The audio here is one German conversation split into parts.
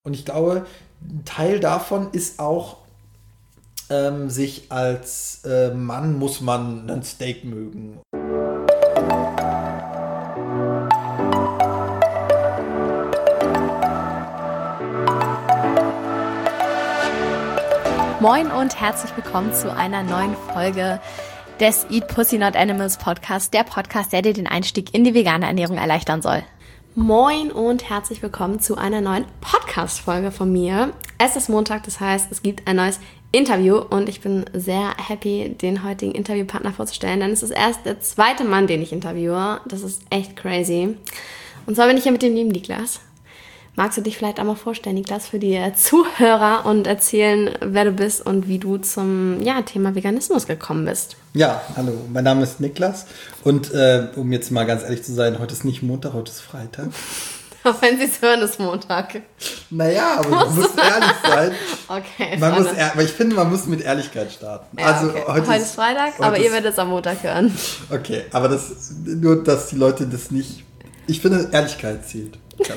Und ich glaube, ein Teil davon ist auch, sich als Mann muss man ein Steak mögen. Moin und herzlich willkommen zu einer neuen Folge des Eat Pussy Not Animals Podcast, der Podcast, der dir den Einstieg in die vegane Ernährung erleichtern soll. Moin und herzlich willkommen zu einer neuen Podcast-Folge von mir. Es ist Montag, das heißt, es gibt ein neues Interview und ich bin sehr happy, den heutigen Interviewpartner vorzustellen, denn es ist erst der zweite Mann, den ich interviewe. Das ist echt crazy. Und zwar bin ich hier mit dem lieben Niklas. Magst du dich vielleicht einmal vorstellen, Niklas, für die Zuhörer und erzählen, wer du bist und wie du zum Thema Veganismus gekommen bist? Ja, hallo, mein Name ist Niklas und um jetzt mal ganz ehrlich zu sein, heute ist nicht Montag, heute ist Freitag. Auch wenn Sie es hören, ist Montag. Naja, aber man muss ehrlich sein. Okay. Aber ich finde, man muss mit Ehrlichkeit starten. Ja, also okay. Heute ist Freitag, aber ihr werdet es am Montag hören. Okay, aber nur, dass die Leute das nicht... Ich finde, Ehrlichkeit zählt.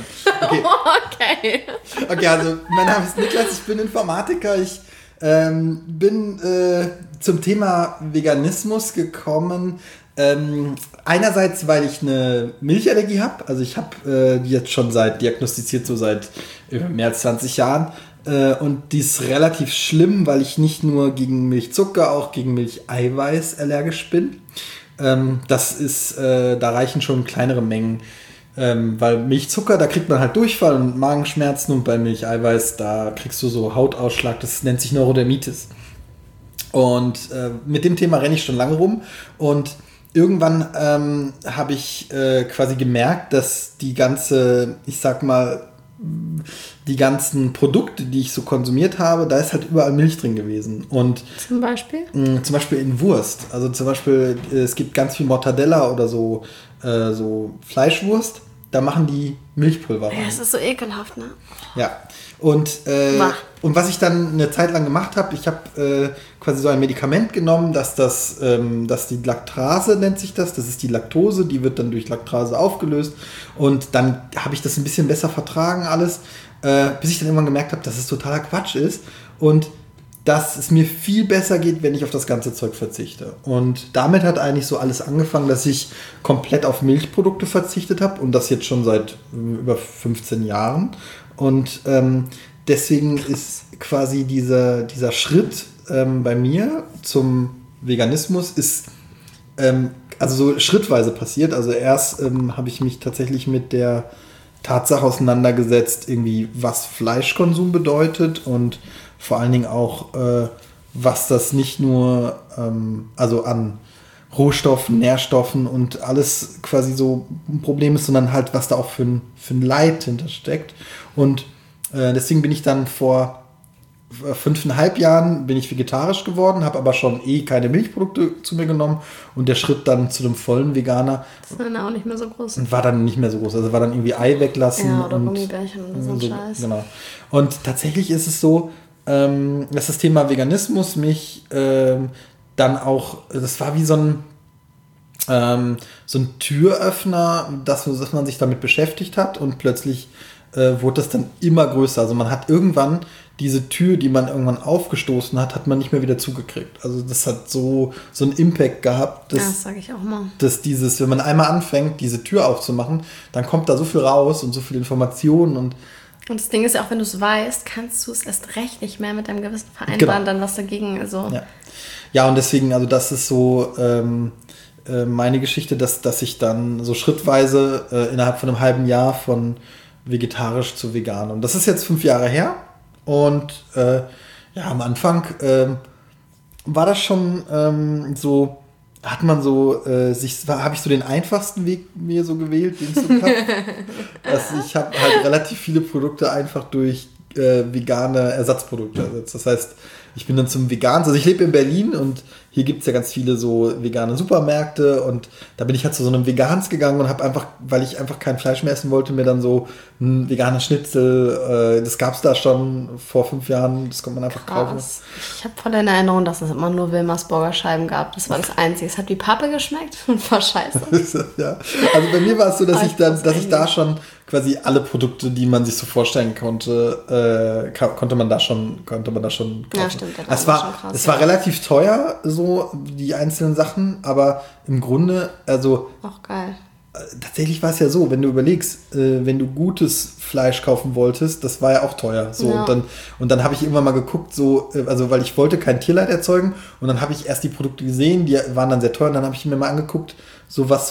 Okay, also mein Name ist Niklas, ich bin Informatiker. Ich bin zum Thema Veganismus gekommen. Einerseits, weil ich eine Milchallergie habe. Also ich habe die jetzt schon diagnostiziert seit mehr als 20 Jahren. Und die ist relativ schlimm, weil ich nicht nur gegen Milchzucker, auch gegen Milcheiweiß allergisch bin. Das ist, da reichen schon kleinere Mengen. Weil Milchzucker, da kriegt man halt Durchfall und Magenschmerzen und bei Milcheiweiß, da kriegst du so Hautausschlag, das nennt sich Neurodermitis. Und mit dem Thema renne ich schon lange rum und irgendwann habe ich quasi gemerkt, dass die ganzen Produkte, die ich so konsumiert habe, da ist halt überall Milch drin gewesen. Und zum Beispiel? Zum Beispiel in Wurst. Also zum Beispiel, es gibt ganz viel Mortadella oder so Fleischwurst, da machen die Milchpulver rein. Ja, das ist so ekelhaft, ne? Ja. Und was ich dann eine Zeit lang gemacht habe, ich habe quasi so ein Medikament genommen, dass die Laktase nennt sich das ist die Laktose, die wird dann durch Laktase aufgelöst und dann habe ich das ein bisschen besser vertragen alles, bis ich dann irgendwann gemerkt habe, dass es totaler Quatsch ist und dass es mir viel besser geht, wenn ich auf das ganze Zeug verzichte. Und damit hat eigentlich so alles angefangen, dass ich komplett auf Milchprodukte verzichtet habe und das jetzt schon seit über 15 Jahren. Und deswegen ist quasi dieser Schritt bei mir zum Veganismus ist also so schrittweise passiert. Also erst habe ich mich tatsächlich mit der Tatsache auseinandergesetzt, irgendwie was Fleischkonsum bedeutet und vor allen Dingen auch, was das nicht nur also an Rohstoffen, Nährstoffen und alles quasi so ein Problem ist, sondern halt, was da auch für ein Leid hintersteckt. Und deswegen bin ich dann vor 5,5 Jahren bin ich vegetarisch geworden, habe aber schon keine Milchprodukte zu mir genommen und der Schritt dann zu einem vollen Veganer das war dann auch nicht mehr so groß. Und war dann nicht mehr so groß. Also war dann irgendwie Ei weglassen. Ja, oder Gummibärchen oder so ein Scheiß. Genau. Und tatsächlich ist es so, dass das Thema Veganismus mich dann auch, das war wie so ein Türöffner, dass man sich damit beschäftigt hat und plötzlich wurde das dann immer größer. Also man hat irgendwann diese Tür, die man irgendwann aufgestoßen hat man nicht mehr wieder zugekriegt. Also das hat so einen Impact gehabt, dass, ja, das sage ich auch mal. Dass wenn man einmal anfängt, diese Tür aufzumachen, dann kommt da so viel raus und so viel Informationen und das Ding ist ja auch, wenn du es weißt, kannst du es erst recht nicht mehr mit deinem Gewissen vereinbaren, dann was dagegen. Also. Ja, und deswegen, also das ist so meine Geschichte, dass ich dann so schrittweise innerhalb von einem halben Jahr von vegetarisch zu vegan. Und das ist jetzt 5 Jahre her. Und am Anfang war das schon so, hat man so, habe ich so den einfachsten Weg mir so gewählt, den es so gab. Ich habe halt relativ viele Produkte einfach durch vegane Ersatzprodukte ersetzt. Das heißt, ich bin dann zum Vegan, also ich lebe in Berlin und hier gibt es ja ganz viele so vegane Supermärkte und da bin ich halt zu so einem Vegans gegangen und habe einfach, weil ich einfach kein Fleisch mehr essen wollte, mir dann so ein veganes Schnitzel, das gab es da schon vor 5 Jahren, das konnte man einfach kaufen. Ich habe voll in Erinnerung, dass es immer nur Wilmers Burgerscheiben gab, das war das Einzige. Es hat wie Pappe geschmeckt und war scheiße. Ja, also bei mir war es so, dass ich da schon quasi alle Produkte, die man sich so vorstellen konnte, konnte man da schon kaufen. Ja, stimmt. Es war relativ teuer, so die einzelnen Sachen, aber im Grunde, also... Auch geil. Tatsächlich war es ja so, wenn du überlegst, wenn du gutes Fleisch kaufen wolltest, das war ja auch teuer. So. Ja. Und dann habe ich irgendwann mal geguckt, so, also weil ich wollte kein Tierleid erzeugen und dann habe ich erst die Produkte gesehen, die waren dann sehr teuer und dann habe ich mir mal angeguckt, so was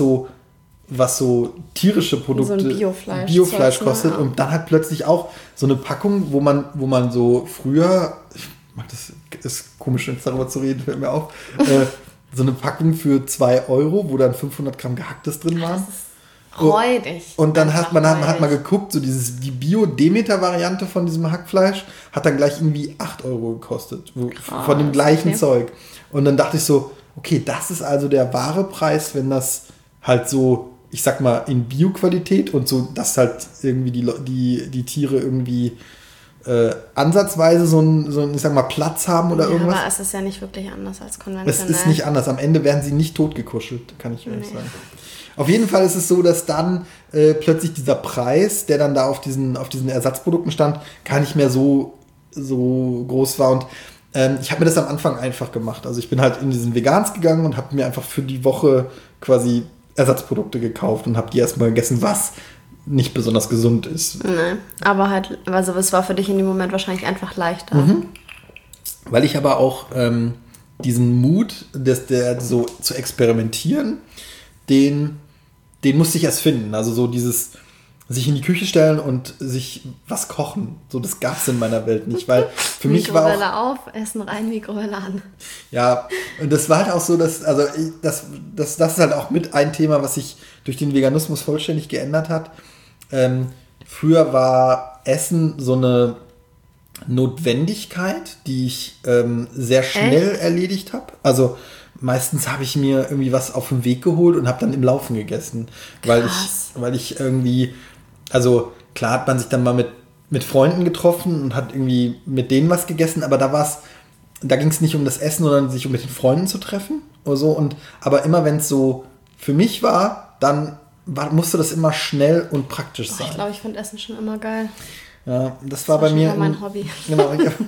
so tierische Produkte, so ein Biofleisch kostet, ja. Und dann hat plötzlich auch so eine Packung, wo man so früher, ich mag das, ist komisch, jetzt darüber zu reden, fällt mir auf, so eine Packung für 2 €, wo dann 500 Gramm Gehacktes drin waren. Das ist räudig. Und dann hat man geguckt, so die Bio-Demeter-Variante von diesem Hackfleisch hat dann gleich irgendwie 8 € gekostet. Von dem gleichen Zeug. Und dann dachte ich so, okay, das ist also der wahre Preis, wenn das halt so, ich sag mal, in Bio-Qualität und so, dass halt irgendwie die Tiere irgendwie ansatzweise so ein, ich sag mal, Platz haben oder irgendwas. Aber es ist ja nicht wirklich anders als konventionell. Es ist nicht anders. Am Ende werden sie nicht totgekuschelt, kann ich ehrlich sagen. Auf jeden Fall ist es so, dass dann plötzlich dieser Preis, der dann da auf diesen Ersatzprodukten stand, gar nicht mehr so groß war. Und ich habe mir das am Anfang einfach gemacht. Also ich bin halt in diesen Vegans gegangen und habe mir einfach für die Woche quasi Ersatzprodukte gekauft und habe die erstmal gegessen, was nicht besonders gesund ist. Nein, aber halt, also es war für dich in dem Moment wahrscheinlich einfach leichter. Mhm. Weil ich aber auch diesen Mut, der so zu experimentieren, den musste ich erst finden. Also so dieses sich in die Küche stellen und sich was kochen. So, das gab es in meiner Welt nicht, weil für mich war auch... Mikrowelle auf, Essen rein, Mikrowelle an. Ja, und das war halt auch so, dass, also das ist halt auch mit ein Thema, was sich durch den Veganismus vollständig geändert hat. Früher war Essen so eine Notwendigkeit, die ich sehr schnell erledigt habe. Also meistens habe ich mir irgendwie was auf den Weg geholt und habe dann im Laufen gegessen. Weil ich irgendwie, also klar hat man sich dann mal mit Freunden getroffen und hat irgendwie mit denen was gegessen, aber da ging es nicht um das Essen, sondern sich mit den Freunden zu treffen oder so. Aber immer wenn es so für mich war, dann musste das immer schnell und praktisch sein. Ich glaube, ich fand Essen schon immer geil. Ja, das war bei mir mein Hobby. Genau.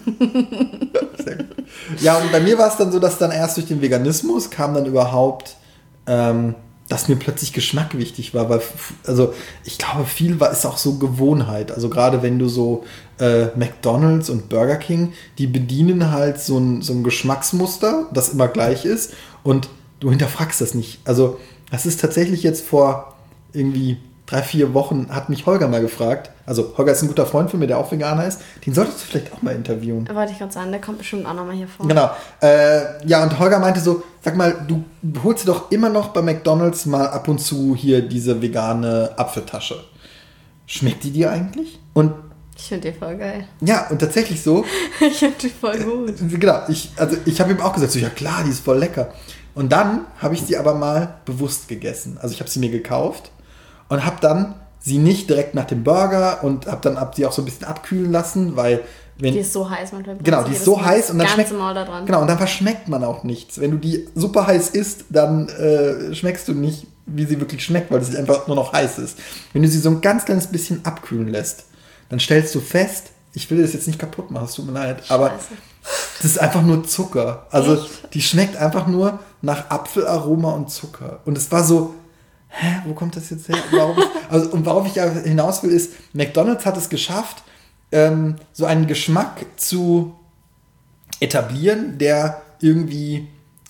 Sehr gut. Ja, und bei mir war es dann so, dass dann erst durch den Veganismus kam dann überhaupt, dass mir plötzlich Geschmack wichtig war, weil, also ich glaube, viel ist auch so Gewohnheit. Also gerade wenn du so McDonald's und Burger King, die bedienen halt so ein Geschmacksmuster, das immer gleich ist und du hinterfragst das nicht. Also das ist tatsächlich jetzt vor irgendwie 3-4 Wochen hat mich Holger mal gefragt. Also Holger ist ein guter Freund von mir, der auch Veganer ist. Den solltest du vielleicht auch mal interviewen. Wollte ich gerade sagen, der kommt bestimmt auch nochmal hier vor. Genau. Ja, und Holger meinte so, sag mal, du holst dir doch immer noch bei McDonald's mal ab und zu hier diese vegane Apfeltasche. Schmeckt die dir eigentlich? Und ich finde die voll geil. Ja, und tatsächlich so. Ich finde die voll gut. Genau, ich habe ihm auch gesagt, so, ja klar, die ist voll lecker. Und dann habe ich sie aber mal bewusst gegessen. Also ich habe sie mir gekauft und habe dann sie nicht direkt nach dem Burger und habe sie auch so ein bisschen abkühlen lassen, weil die ist so heiß, manchmal. Genau, die ist so heiß und dann schmeckt Maul da dran. Genau, und dann verschmeckt man auch nichts. Wenn du die super heiß isst, dann schmeckst du nicht, wie sie wirklich schmeckt, weil sie einfach nur noch heiß ist. Wenn du sie so ein ganz kleines bisschen abkühlen lässt, dann stellst du fest, ich will das jetzt nicht kaputt machen, es tut mir leid, aber das ist einfach nur Zucker. Also echt? Die schmeckt einfach nur nach Apfelaroma und Zucker. Und es war so, wo kommt das jetzt her? Worauf ich ja hinaus will, ist, McDonald's hat es geschafft, so einen Geschmack zu etablieren, der irgendwie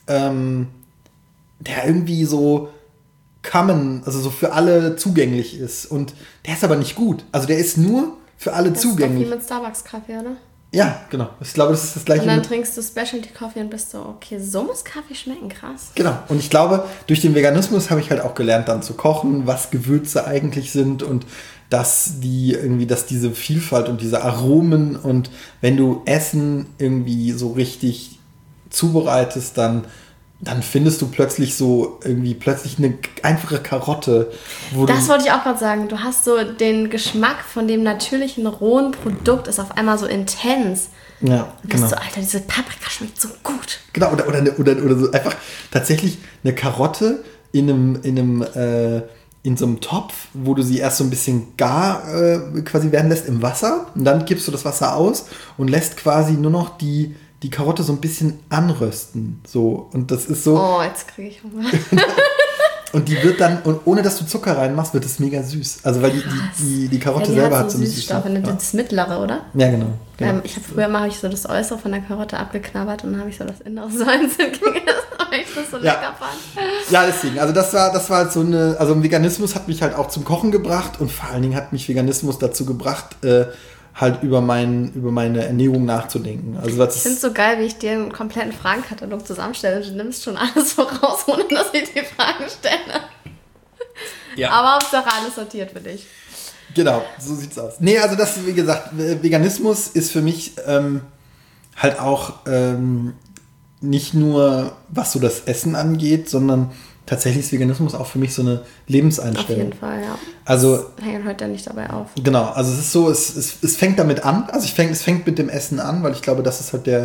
so also so für alle zugänglich ist. Und der ist aber nicht gut. Also der ist nur für alle zugänglich. Das ist doch wie mit Starbucks-Kaffee, oder? Ja, genau. Ich glaube, das ist das Gleiche. Und dann trinkst du Specialty-Kaffee und bist so, okay, so muss Kaffee schmecken, krass. Genau. Und ich glaube, durch den Veganismus habe ich halt auch gelernt, dann zu kochen, was Gewürze eigentlich sind und dass diese Vielfalt und diese Aromen und wenn du Essen irgendwie so richtig zubereitest, dann findest du plötzlich eine einfache Karotte. Das wollte ich auch gerade sagen. Du hast so den Geschmack von dem natürlichen, rohen Produkt ist auf einmal so intens. Ja, und genau. Du bist so, Alter, diese Paprika schmeckt so gut. Genau, oder so einfach tatsächlich eine Karotte in einem in so einem Topf, wo du sie erst so ein bisschen gar quasi werden lässt im Wasser. Und dann gibst du das Wasser aus und lässt quasi nur noch die Karotte so ein bisschen anrösten. So. Und das ist so... Oh, jetzt kriege ich Hunger. Und die wird dann, und ohne dass du Zucker reinmachst, wird es mega süß. Also weil die Karotte selber hat so eine Süßstoffe. Das mittlere, oder? Ja, genau. Ich habe früher mal so das Äußere von der Karotte abgeknabbert und dann habe ich so das Innere so einzeln gegessen, weil ich das so lecker fand. Ja, deswegen. Also das war halt so eine, also Veganismus hat mich halt auch zum Kochen gebracht und vor allen Dingen hat mich Veganismus dazu gebracht, halt über meine Ernährung nachzudenken. Also das ich finde es so geil, wie ich dir einen kompletten Fragenkatalog zusammenstelle. Du nimmst schon alles voraus, ohne dass ich die Fragen stelle. Ja. Aber Hauptsache alles sortiert für dich. Genau, so sieht's aus. Nee, also das, wie gesagt, Veganismus ist für mich halt auch nicht nur, was so das Essen angeht, sondern tatsächlich ist Veganismus auch für mich so eine Lebenseinstellung. Auf jeden Fall, ja. Also hängt heute nicht dabei auf. Genau, also es ist so, es fängt damit an, also es fängt mit dem Essen an, weil ich glaube, das ist halt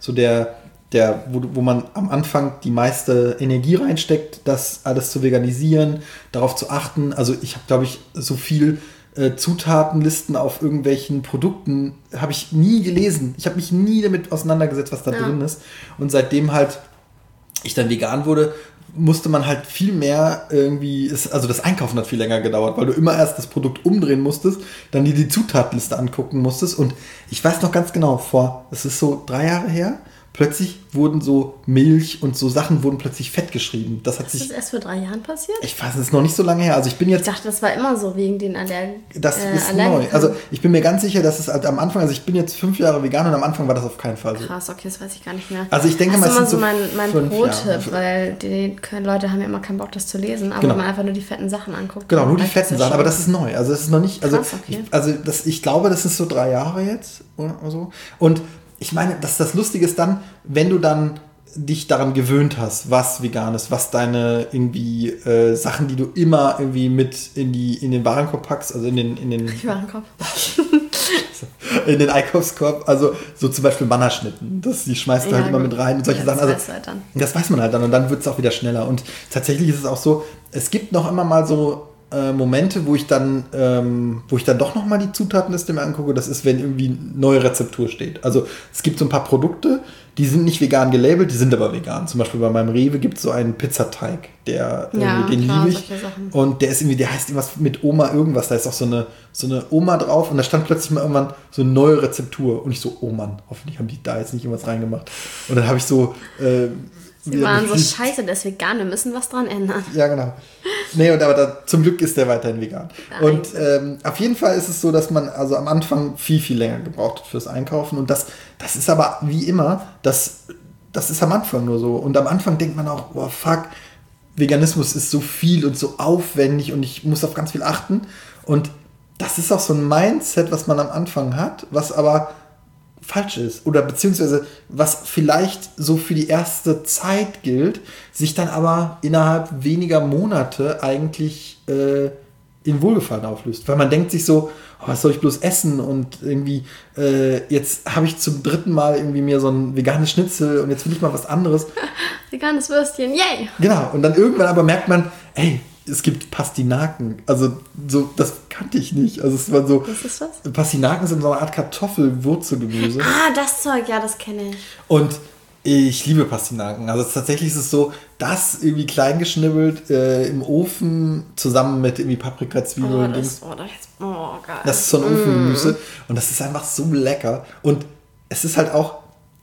wo man am Anfang die meiste Energie reinsteckt, das alles zu veganisieren, darauf zu achten. Also ich habe, glaube ich, so viel Zutatenlisten auf irgendwelchen Produkten habe ich nie gelesen. Ich habe mich nie damit auseinandergesetzt, was da drin ist. Und seitdem halt ich dann vegan wurde, musste man halt viel mehr irgendwie, also das Einkaufen hat viel länger gedauert, weil du immer erst das Produkt umdrehen musstest, dann dir die Zutatenliste angucken musstest und ich weiß noch ganz genau, es ist so 3 Jahre her, plötzlich wurden so Milch und so Sachen wurden plötzlich fett geschrieben. Das ist erst vor 3 Jahren passiert? Ich weiß, es ist noch nicht so lange her. Also ich dachte, das war immer so wegen den Das ist neu. Also ich bin mir ganz sicher, dass es halt am Anfang, also ich bin jetzt 5 Jahre vegan und am Anfang war das auf keinen Fall so. Krass, okay, das weiß ich gar nicht mehr. Also ich denke mal, das ist immer so mein Pro-Tipp, weil die Leute haben ja immer keinen Bock, das zu lesen, aber wenn man einfach nur die fetten Sachen anguckt. Genau, nur die fetten Sachen, aber das ist neu. Also das ist noch nicht, Krass, okay. Ich glaube, das ist so 3 Jahre jetzt oder so. Und ich meine, das Lustige ist dann, wenn du dann dich daran gewöhnt hast, was vegan ist, was deine irgendwie Sachen, die du immer irgendwie mit in den Warenkorb packst, also in den Warenkorb. in den Einkaufskorb, also so zum Beispiel Mannerschnitten, die schmeißt du halt immer mit rein und solche Sachen. Also das weiß man halt dann und dann wird es auch wieder schneller. Und tatsächlich ist es auch so, es gibt noch immer mal so Momente, wo ich dann doch nochmal die Zutatenliste mir angucke, das ist, wenn irgendwie eine neue Rezeptur steht. Also es gibt so ein paar Produkte, die sind nicht vegan gelabelt, die sind aber vegan. Zum Beispiel bei meinem Rewe gibt es so einen Pizzateig, den liebe ich. Und der heißt irgendwas mit Oma irgendwas, da ist auch so eine Oma drauf und da stand plötzlich mal irgendwann so eine neue Rezeptur. Und ich so, oh Mann, hoffentlich haben die da jetzt nicht irgendwas reingemacht. Und dann habe ich so... Sie waren so scheiße, der ist vegan, wir müssen was dran ändern. Ja, genau. Nee, aber zum Glück ist der weiterhin vegan. Ja, und auf jeden Fall ist es so, dass man also am Anfang viel, viel länger gebraucht hat fürs Einkaufen. Und das ist aber wie immer, das ist am Anfang nur so. Und am Anfang denkt man auch, oh fuck, Veganismus ist so viel und so aufwendig und ich muss auf ganz viel achten. Und das ist auch so ein Mindset, was man am Anfang hat, was aber falsch ist oder beziehungsweise was vielleicht so für die erste Zeit gilt, sich dann aber innerhalb weniger Monate eigentlich in Wohlgefallen auflöst. Weil man denkt sich so, oh, was soll ich bloß essen und irgendwie jetzt habe ich zum 3. Mal irgendwie mir so ein veganes Schnitzel und jetzt will ich mal was anderes. Veganes Würstchen, yay! Genau, und dann irgendwann aber merkt man, ey, es gibt Pastinaken. Also so, das kannte ich nicht. Also es war so. Was ist das? Pastinaken sind so eine Art Kartoffelwurzelgemüse. Ah, das Zeug, ja, das kenne ich. Und ich liebe Pastinaken. Also tatsächlich ist es so, das irgendwie klein geschnibbelt im Ofen zusammen mit irgendwie Paprika, Zwiebeln und Dings. Geil. Das ist so ein Ofengemüse und das ist einfach so lecker. Und es ist halt auch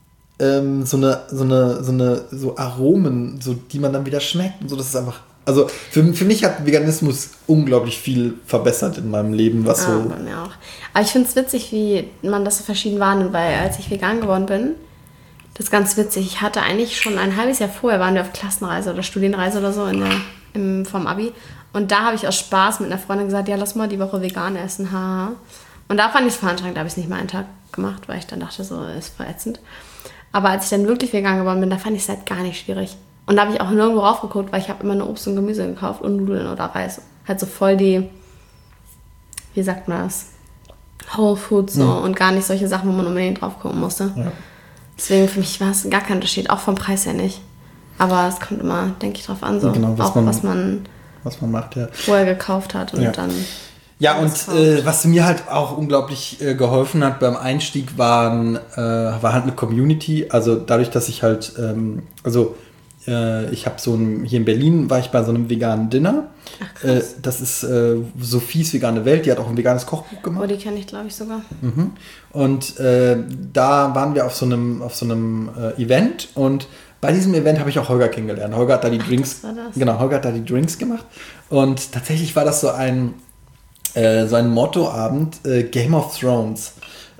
so Aromen, so die man dann wieder schmeckt und so. Das ist einfach. Also für mich hat Veganismus unglaublich viel verbessert in meinem Leben, was so... Bei mir auch. Aber ich finde es witzig, wie man das so verschieden wahrnimmt, weil als ich vegan geworden bin, das ist ganz witzig, ich hatte eigentlich schon ein halbes Jahr vorher, waren wir auf Klassenreise oder Studienreise oder so vom Abi und da habe ich aus Spaß mit einer Freundin gesagt, ja, lass mal die Woche vegan essen, haha. Und da fand ich es veranstrengend, da habe ich es nicht mal einen Tag gemacht, weil ich dann dachte, so, ist verätzend. Aber als ich dann wirklich vegan geworden bin, da fand ich es halt gar nicht schwierig. Und da habe ich auch nirgendwo raufgeguckt, weil ich habe immer nur Obst und Gemüse gekauft und Nudeln oder Reis. Halt so voll die, wie sagt man das, Whole Foods so und gar nicht solche Sachen, wo man unbedingt drauf gucken musste. Ja. Deswegen für mich war es gar kein Unterschied, auch vom Preis her nicht. Aber es kommt immer, denke ich, drauf an, so. Genau, was man was man macht. Ja. Wo er gekauft hat und dann... Ja, und was mir halt auch unglaublich geholfen hat beim Einstieg, war halt eine Community. Also dadurch, dass ich halt, ich habe hier in Berlin war ich bei so einem veganen Dinner. Ach, krass. Das ist Sophies vegane Welt, die hat auch ein veganes Kochbuch gemacht. Oh, die kenne ich, glaube ich, sogar. Mhm. Und da waren wir auf so einem Event und bei diesem Event habe ich auch Holger kennengelernt. Holger hat da die Drinks. Das war das. Genau, Holger hat da die Drinks gemacht. Und tatsächlich war das so ein Mottoabend, Game of Thrones.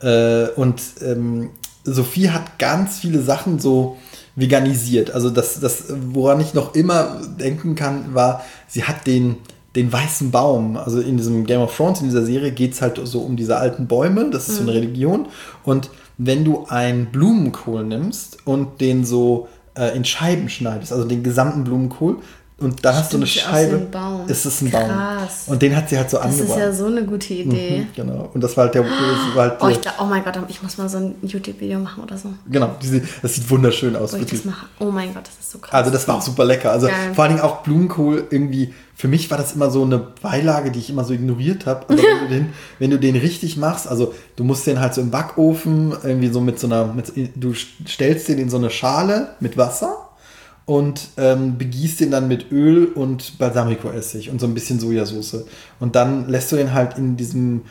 Sophie hat ganz viele Sachen so veganisiert. Also das, woran ich noch immer denken kann, war, sie hat den weißen Baum. Also in diesem Game of Thrones, in dieser Serie, geht es halt so um diese alten Bäume. Das ist so eine Religion. Und wenn du einen Blumenkohl nimmst und den so in Scheiben schneidest, also den gesamten Blumenkohl, und da hast du eine Scheibe. Ist es ein Baum? Krass. Und den hat sie halt so angebracht. Das ist ja so eine gute Idee. Genau. Und das war halt oh mein Gott, ich muss mal so ein YouTube-Video machen oder so. Genau. Das sieht wunderschön aus. Wo ich das mache. Oh mein Gott, das ist so krass. Also das war auch super lecker. Also geil. vor allen Dingen auch Blumenkohl irgendwie. Für mich war das immer so eine Beilage, die ich immer so ignoriert habe. Aber wenn du den richtig machst, also du musst den halt so im Backofen irgendwie so du stellst den in so eine Schale mit Wasser. Und begießt den dann mit Öl und Balsamico-Essig und so ein bisschen Sojasauce. Und dann lässt du den halt in diesem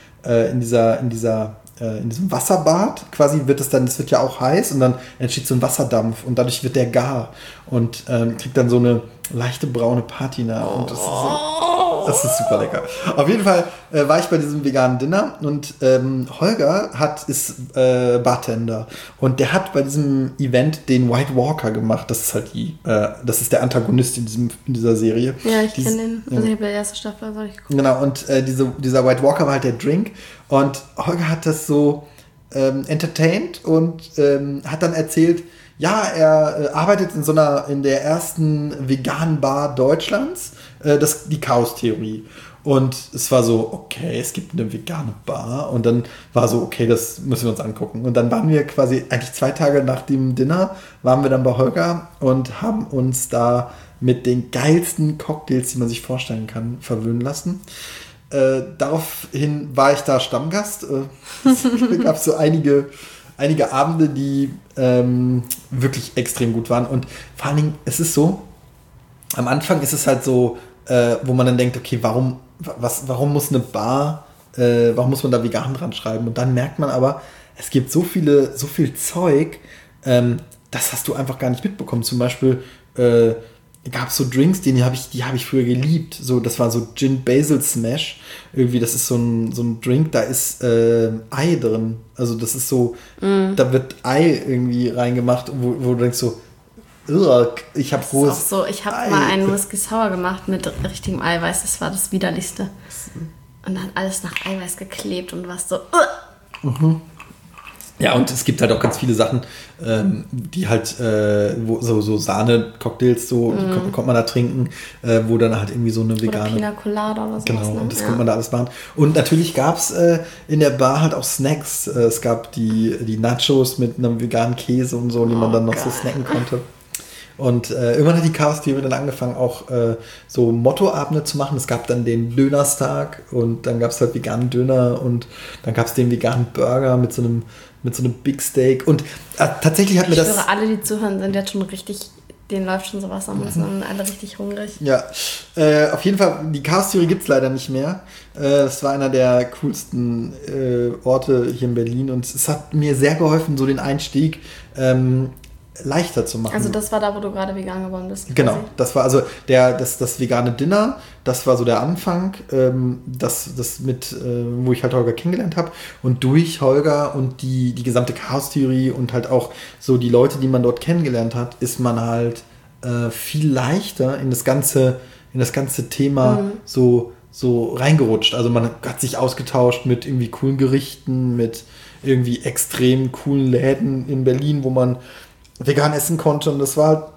Wasserbad, quasi das wird ja auch heiß und dann entsteht so ein Wasserdampf und dadurch wird der gar und kriegt dann so eine leichte braune Patina. Und das ist super lecker. Auf jeden Fall war ich bei diesem veganen Dinner und Holger ist Bartender und der hat bei diesem Event den White Walker gemacht. Das ist halt das ist der Antagonist in dieser Serie. Ja, ich kenne den. Also ich habe die erste Staffel, also ich gucke. Genau, und dieser White Walker war halt der Drink und Holger hat das so entertained und hat dann erzählt, ja, er arbeitet in der ersten veganen Bar Deutschlands, die Chaos-Theorie. Und es war so, okay, es gibt eine vegane Bar. Und dann war so, okay, das müssen wir uns angucken. Und dann waren wir quasi, eigentlich 2 Tage nach dem Dinner, waren wir dann bei Holger und haben uns da mit den geilsten Cocktails, die man sich vorstellen kann, verwöhnen lassen. Daraufhin war ich da Stammgast. Es gab so einige Abende, die wirklich extrem gut waren. Und vor allen Dingen, es ist so, am Anfang ist es halt so, wo man dann denkt, okay, warum muss eine Bar, warum muss man da vegan dran schreiben? Und dann merkt man aber, es gibt so viel Zeug, das hast du einfach gar nicht mitbekommen. Zum Beispiel gab es so Drinks, die habe ich früher geliebt. So, das war so Gin Basil Smash. Irgendwie, das ist so ein Drink, da ist Ei drin. Also das ist so, da wird Ei irgendwie reingemacht, wo du denkst so, ich habe rohes. Ist auch so, ich habe mal einen Whisky Sour gemacht mit richtigem Eiweiß. Das war das Widerlichste. Und dann alles nach Eiweiß geklebt und was so. Ja, und es gibt halt auch ganz viele Sachen, die halt, so Sahne-Cocktails, die kommt man da trinken, wo dann halt irgendwie so eine vegane... Oder Pina Colada oder so. Genau, ne? Und das kommt man da alles machen. Und natürlich gab es in der Bar halt auch Snacks. Es gab die Nachos mit einem veganen Käse und so, die man dann noch so snacken konnte. Und irgendwann hat die Chaos-Theorie dann angefangen, auch so Mottoabende zu machen. Es gab dann den Dönerstag und dann gab es halt veganen Döner und dann gab es den veganen Burger mit so einem Big Steak. Und tatsächlich hat mir das... Ich schwöre, alle, die zuhören, sind jetzt schon richtig... Denen läuft schon sowas am Mund, sind alle richtig hungrig. Ja, auf jeden Fall, die Chaos-Theorie gibt es leider nicht mehr. Es war einer der coolsten Orte hier in Berlin und es hat mir sehr geholfen, so den Einstieg leichter zu machen. Also das war da, wo du gerade vegan geworden bist? Quasi. Genau, das war also das vegane Dinner, das war so der Anfang, wo ich halt Holger kennengelernt habe und durch Holger und die gesamte Chaos-Theorie und halt auch so die Leute, die man dort kennengelernt hat, ist man halt viel leichter in das ganze Thema so reingerutscht. Also man hat sich ausgetauscht mit irgendwie coolen Gerichten, mit irgendwie extrem coolen Läden in Berlin, wo man vegan essen konnte und das war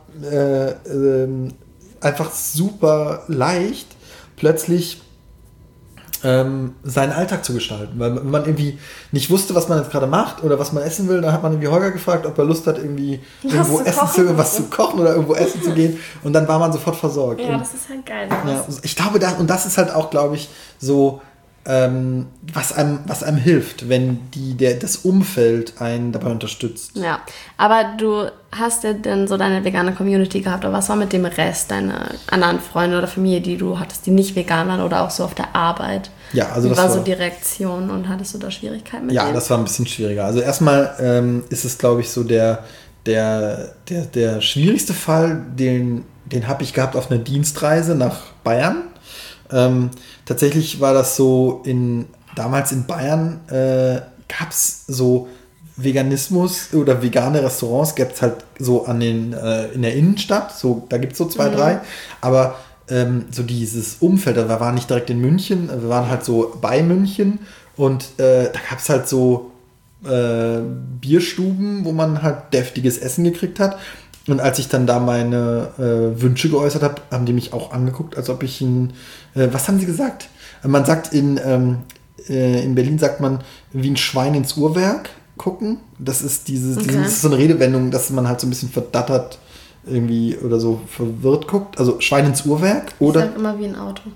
einfach super leicht, plötzlich seinen Alltag zu gestalten. Weil wenn man irgendwie nicht wusste, was man jetzt gerade macht oder was man essen will, dann hat man irgendwie Holger gefragt, ob er Lust hat, irgendwie was zu kochen oder irgendwo essen zu gehen. Und dann war man sofort versorgt. Ja, das ist halt geil. Ja, ich glaube, das ist halt auch, glaube ich, so, was einem hilft, wenn das Umfeld einen dabei unterstützt. Ja, aber du hast ja dann so deine vegane Community gehabt, aber was war mit dem Rest, deine anderen Freunde oder Familie, die du hattest, die nicht vegan waren oder auch so auf der Arbeit? Ja, also Wie war so die Reaktion und hattest du da Schwierigkeiten mit Ja, denen? das war ein bisschen schwieriger. Also erstmal ist es, glaube ich, so der schwierigste Fall, den habe ich gehabt auf einer Dienstreise nach Bayern. Tatsächlich war das so, damals in Bayern gab es so Veganismus oder vegane Restaurants, gibt es halt so in der Innenstadt, so, da gibt es so 2, 3, aber so dieses Umfeld, wir waren nicht direkt in München, wir waren halt so bei München und da gab es halt so Bierstuben, wo man halt deftiges Essen gekriegt hat. Und als ich dann da meine Wünsche geäußert habe, haben die mich auch angeguckt, als ob ich was haben sie gesagt? Man sagt in Berlin sagt man, wie ein Schwein ins Uhrwerk gucken. Das ist das ist so eine Redewendung, dass man halt so ein bisschen verdattert irgendwie oder so verwirrt guckt. Also Schwein ins Uhrwerk oder... Ich sag immer wie ein Auto.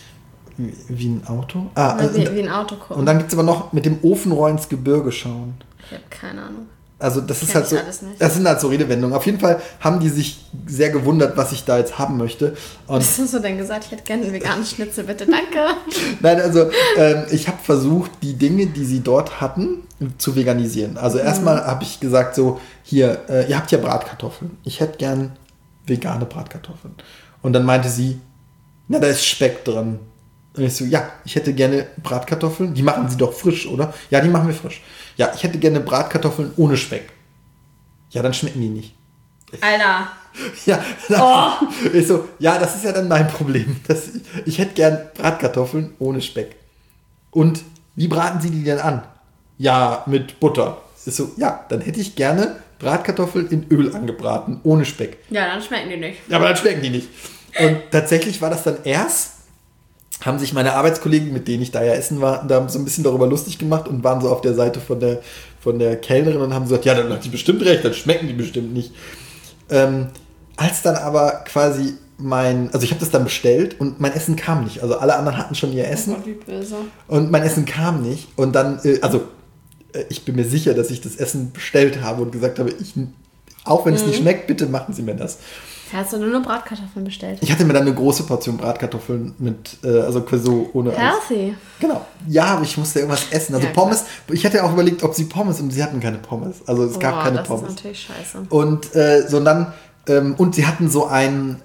Wie ein Auto? Wie ein Auto gucken. Und dann gibt es aber noch mit dem Ofenrohr ins Gebirge schauen. Ich habe keine Ahnung. Also das ist halt so, das sind halt so Redewendungen. Auf jeden Fall haben die sich sehr gewundert, was ich da jetzt haben möchte. Und was hast du denn gesagt? Ich hätte gerne einen veganen Schnitzel, bitte, danke. Nein, also ich habe versucht, die Dinge, die sie dort hatten, zu veganisieren. Also erstmal habe ich gesagt so, hier, ihr habt ja Bratkartoffeln. Ich hätte gern vegane Bratkartoffeln. Und dann meinte sie, na, da ist Speck drin. Und ich so, ja, ich hätte gerne Bratkartoffeln. Die machen sie doch frisch, oder? Ja, die machen wir frisch. Ja, ich hätte gerne Bratkartoffeln ohne Speck. Ja, dann schmecken die nicht. Alter. Ja, ich so, ja, das ist ja dann mein Problem. Ich hätte gern Bratkartoffeln ohne Speck. Und wie braten Sie die denn an? Ja, mit Butter. Ich so, ja, dann hätte ich gerne Bratkartoffeln in Öl angebraten, ohne Speck. Ja, dann schmecken die nicht. Ja, aber dann schmecken die nicht. Und tatsächlich war das dann haben sich meine Arbeitskollegen, mit denen ich da ja essen war, da so ein bisschen darüber lustig gemacht und waren so auf der Seite von der Kellnerin und haben gesagt, ja, dann hat die bestimmt recht, dann schmecken die bestimmt nicht. Als dann aber quasi also ich habe das dann bestellt und mein Essen kam nicht. Also alle anderen hatten schon ihr Essen. Oh Gott, wie böse. Und mein Essen kam nicht. Und dann, ich bin mir sicher, dass ich das Essen bestellt habe und gesagt habe, auch wenn es nicht schmeckt, bitte machen Sie mir das. Hast du nur Bratkartoffeln bestellt? Ich hatte mir dann eine große Portion Bratkartoffeln mit, also quasi so ohne Eis. Healthy. Genau. Ja, aber ich musste irgendwas essen. Also ja, Pommes. Klar. Ich hatte auch überlegt, ob sie Pommes, und sie hatten keine Pommes. Also es gab keine Pommes. Das ist natürlich scheiße. Und und sie hatten so ein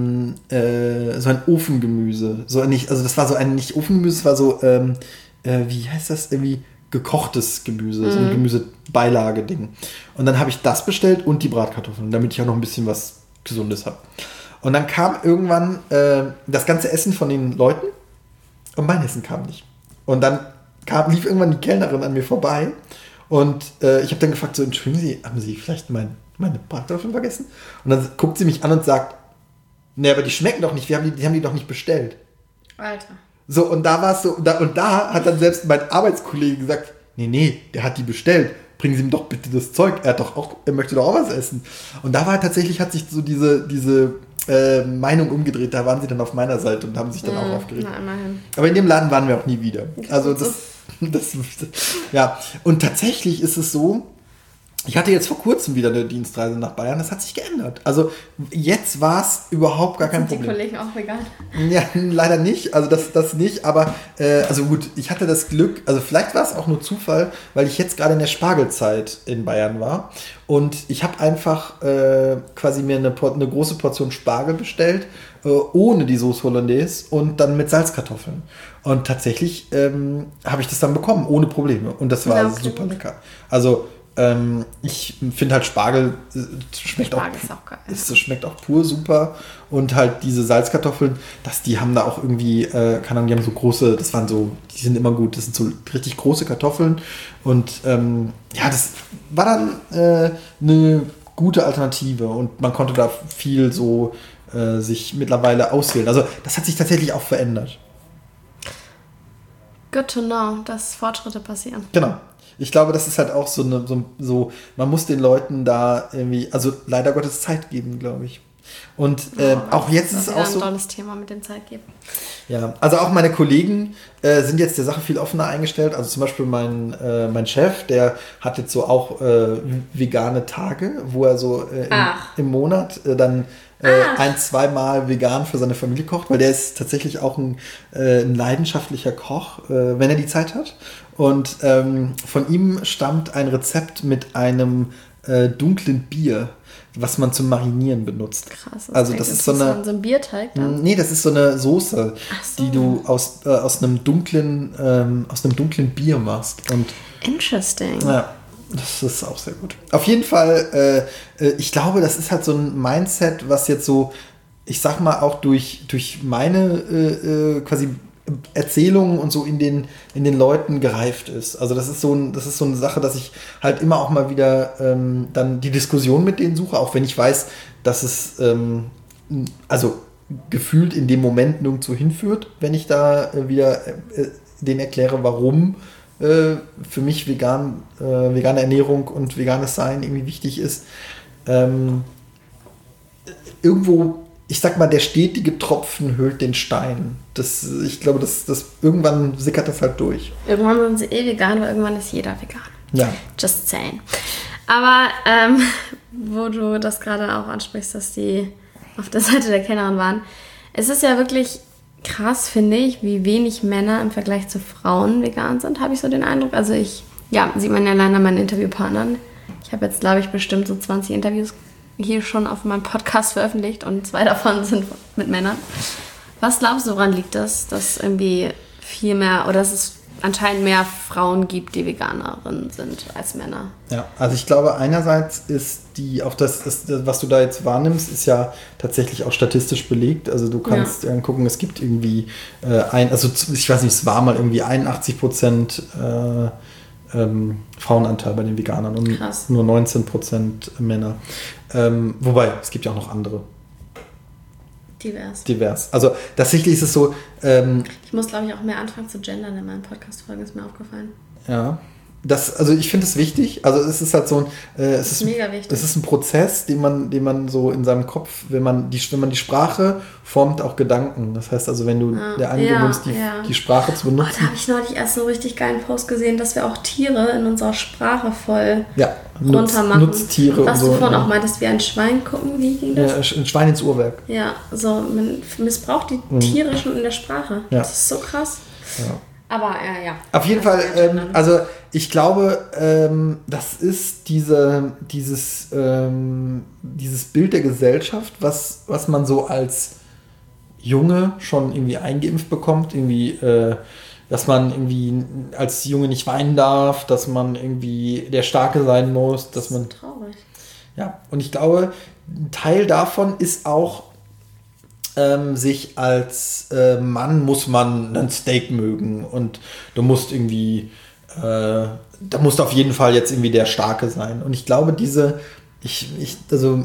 Ofengemüse. Also das war so ein, nicht Ofengemüse, es war so, wie heißt das, irgendwie gekochtes Gemüse, so ein Gemüsebeilage-Ding. Und dann habe ich das bestellt und die Bratkartoffeln, damit ich auch noch ein bisschen was Gesundes habe. Und dann kam irgendwann das ganze Essen von den Leuten und mein Essen kam nicht. Und dann lief irgendwann die Kellnerin an mir vorbei und ich habe dann gefragt, so, entschuldigen Sie, haben Sie vielleicht meine Bratkartoffeln vergessen? Und dann guckt sie mich an und sagt, ne, aber die schmecken doch nicht, die haben die doch nicht bestellt. Alter. So, und da war es so, und da hat dann selbst mein Arbeitskollege gesagt, nee, der hat die bestellt. Bringen Sie ihm doch bitte das Zeug. Er möchte doch auch was essen. Und da hat sich so diese Meinung umgedreht. Da waren sie dann auf meiner Seite und haben sich dann auch aufgeregt. Na, immerhin. Aber in dem Laden waren wir auch nie wieder. Also das ja. Und tatsächlich ist es so, ich hatte jetzt vor kurzem wieder eine Dienstreise nach Bayern, das hat sich geändert. Also jetzt war es überhaupt gar kein Problem. Sind die Kollegen auch vegan? Ja, leider nicht, also das nicht, aber also gut, ich hatte das Glück, also vielleicht war es auch nur Zufall, weil ich jetzt gerade in der Spargelzeit in Bayern war und ich habe einfach quasi mir eine große Portion Spargel bestellt, ohne die Sauce Hollandaise und dann mit Salzkartoffeln. Und tatsächlich habe ich das dann bekommen, ohne Probleme. Und das war super lecker. Also ich finde halt Spargel schmeckt auch geil. Es schmeckt auch pur super. Und halt diese Salzkartoffeln, die haben da auch irgendwie, keine Ahnung, die haben so große, die sind immer gut, das sind so richtig große Kartoffeln. Und das war dann eine gute Alternative und man konnte da viel so sich mittlerweile auswählen. Also das hat sich tatsächlich auch verändert. Good to know, dass Fortschritte passieren. Genau. Ich glaube, das ist halt auch so, man muss den Leuten da irgendwie, also leider Gottes Zeit geben, glaube ich. Und auch jetzt ist es auch so. ein tolles Thema mit dem Zeitgeben. Ja, also auch meine Kollegen sind jetzt der Sache viel offener eingestellt. Also zum Beispiel mein Chef, der hat jetzt so auch vegane Tage, wo er so im Monat dann 1-2 Mal vegan für seine Familie kocht, weil der ist tatsächlich auch ein leidenschaftlicher Koch, wenn er die Zeit hat. Und von ihm stammt ein Rezept mit einem dunklen Bier, was man zum Marinieren benutzt. Krass. Also das ist so ein Bierteig dann? Nee, das ist so eine Soße, die du aus einem dunklen Bier machst. Und interesting. Ja, das ist auch sehr gut. Auf jeden Fall, ich glaube, das ist halt so ein Mindset, was jetzt so, ich sag mal, auch durch meine quasi Erzählungen und so in den Leuten gereift ist. Also das ist so eine Sache, dass ich halt immer auch mal wieder dann die Diskussion mit denen suche, auch wenn ich weiß, dass es also gefühlt in dem Moment nirgendwo hinführt, wenn ich da wieder denen erkläre, warum für mich vegane Ernährung und veganes Sein irgendwie wichtig ist. Irgendwo, ich sag mal, der stetige Tropfen höhlt den Stein. Ich glaube, das irgendwann sickert das halt durch. Irgendwann sind sie vegan, aber irgendwann ist jeder vegan. Ja. Just saying. Aber wo du das gerade auch ansprichst, dass die auf der Seite der Kellnerin waren, es ist ja wirklich krass, finde ich, wie wenig Männer im Vergleich zu Frauen vegan sind, habe ich so den Eindruck. Also sieht man ja allein an meinen Interviewpartnern. Ich habe jetzt, glaube ich, bestimmt so 20 Interviews hier schon auf meinem Podcast veröffentlicht und 2 davon sind mit Männern. Was glaubst du, woran liegt das, dass irgendwie viel mehr, oder dass es anscheinend mehr Frauen gibt, die Veganerinnen sind als Männer? Ja, also ich glaube, einerseits ist was du da jetzt wahrnimmst, ist ja tatsächlich auch statistisch belegt. Also du kannst gucken, es gibt irgendwie ich weiß nicht, es war mal irgendwie 81% Frauenanteil bei den Veganern und krass. Nur 19% Männer. Wobei, es gibt ja auch noch andere. Divers. Also tatsächlich ist es so. Ich muss, glaube ich, auch mehr anfangen zu gendern in meinen Podcast-Folgen, ist mir aufgefallen. Ja. Also ich finde es wichtig. Also es ist halt so es ist mega wichtig. Es ist ein Prozess, den man so in seinem Kopf, wenn man die Sprache formt auch Gedanken. Das heißt also, wenn du der angewöhnst, die Sprache zu benutzen. Da habe ich neulich erst einen richtig geilen Post gesehen, dass wir auch Tiere in unserer Sprache voll runtermachen. Nutztiere. Was du vorhin auch meintest, wie ein Schwein gucken, wie ging das? Ja, ein Schwein ins Uhrwerk. Ja, so man missbraucht die Tiere schon in der Sprache. Ja. Das ist so krass. Ja. Aber ja. Auf jeden Fall, also ich glaube, das ist dieses Bild der Gesellschaft, was man so als Junge schon irgendwie eingeimpft bekommt, irgendwie, dass man irgendwie als Junge nicht weinen darf, dass man irgendwie der Starke sein muss, dass man. Traurig. Ja, und ich glaube, ein Teil davon ist auch sich als Mann muss man ein Steak mögen und du musst irgendwie, da musst du auf jeden Fall jetzt irgendwie der Starke sein. Und ich glaube, ich habe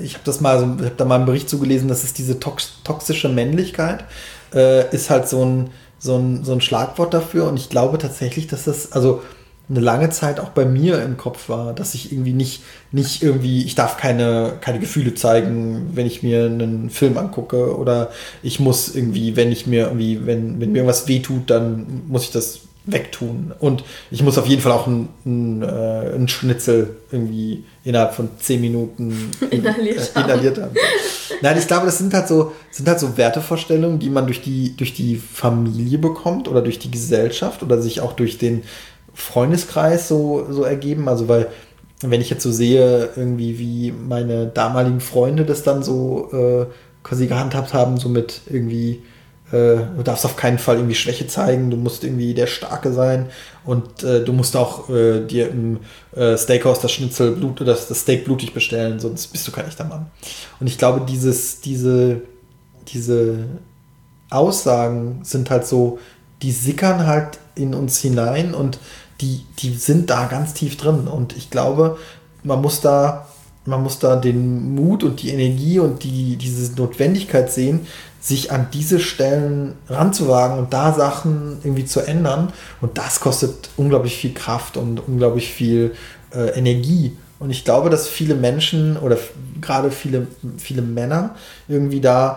da mal einen Bericht zugelesen, dass es diese toxische Männlichkeit ist halt so ein Schlagwort dafür. Und ich glaube tatsächlich, dass das also eine lange Zeit auch bei mir im Kopf war, dass ich irgendwie nicht irgendwie, ich darf keine Gefühle zeigen, wenn ich mir einen Film angucke, oder ich muss irgendwie, wenn mir irgendwas wehtut, dann muss ich das wegtun. Und ich muss auf jeden Fall auch einen Schnitzel irgendwie innerhalb von 10 Minuten inhaliert haben. Nein, ich glaube, das sind halt so Wertevorstellungen, die man durch die Familie bekommt oder durch die Gesellschaft oder sich auch durch den Freundeskreis so ergeben. Also weil, wenn ich jetzt so sehe, irgendwie wie meine damaligen Freunde das dann so quasi gehandhabt haben, so mit irgendwie, du darfst auf keinen Fall irgendwie Schwäche zeigen, du musst irgendwie der Starke sein und du musst auch dir im Steakhouse das Steak blutig bestellen, sonst bist du kein echter Mann. Und ich glaube, diese Aussagen sind halt so, die sickern halt in uns hinein und die sind da ganz tief drin. Und ich glaube, man muss da den Mut und die Energie und diese Notwendigkeit sehen, sich an diese Stellen ranzuwagen und da Sachen irgendwie zu ändern. Und das kostet unglaublich viel Kraft und unglaublich viel Energie. Und ich glaube, dass viele Menschen oder gerade viele Männer irgendwie da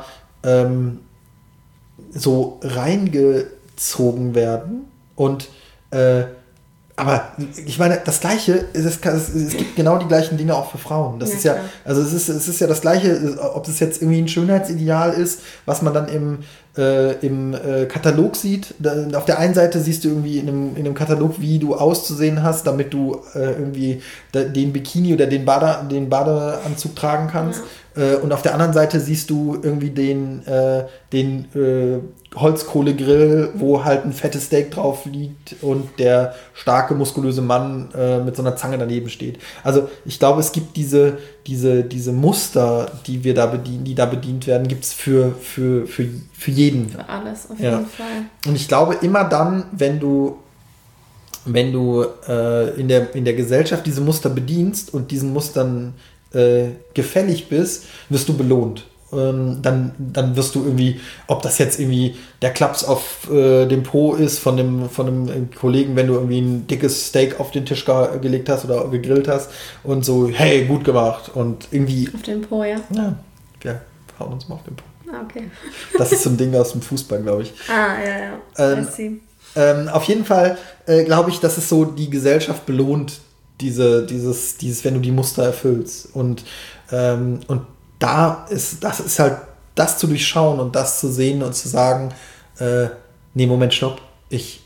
so reingezogen werden. Und aber ich meine, das Gleiche, es gibt genau die gleichen Dinge auch für Frauen. Das ist ja, also es ist ja das Gleiche, ob es jetzt irgendwie ein Schönheitsideal ist, was man dann im Katalog sieht. Auf der einen Seite siehst du irgendwie in einem Katalog, wie du auszusehen hast, damit du irgendwie den Bikini oder den Badeanzug tragen kannst. Ja. Und auf der anderen Seite siehst du irgendwie den Holzkohlegrill, wo halt ein fettes Steak drauf liegt und der starke, muskulöse Mann mit so einer Zange daneben steht. Also ich glaube, es gibt diese Muster, die da bedient werden, gibt es für jeden. Für alles, auf jeden Fall. Und ich glaube, immer dann, wenn du in der Gesellschaft diese Muster bedienst und diesen Mustern gefällig bist, wirst du belohnt. Dann wirst du irgendwie, ob das jetzt irgendwie der Klaps auf dem Po ist von einem Kollegen, wenn du irgendwie ein dickes Steak auf den Tisch gelegt hast oder gegrillt hast und so, hey, gut gemacht und irgendwie... Auf den Po, ja? Ja, wir hauen uns mal auf den Po. Ah, okay. Das ist so ein Ding aus dem Fußball, glaube ich. Ja. Auf jeden Fall glaube ich, dass es so die Gesellschaft belohnt, dieses, wenn du die Muster erfüllst. Und das ist halt, das zu durchschauen und das zu sehen und zu sagen, nee, Moment, stopp. Ich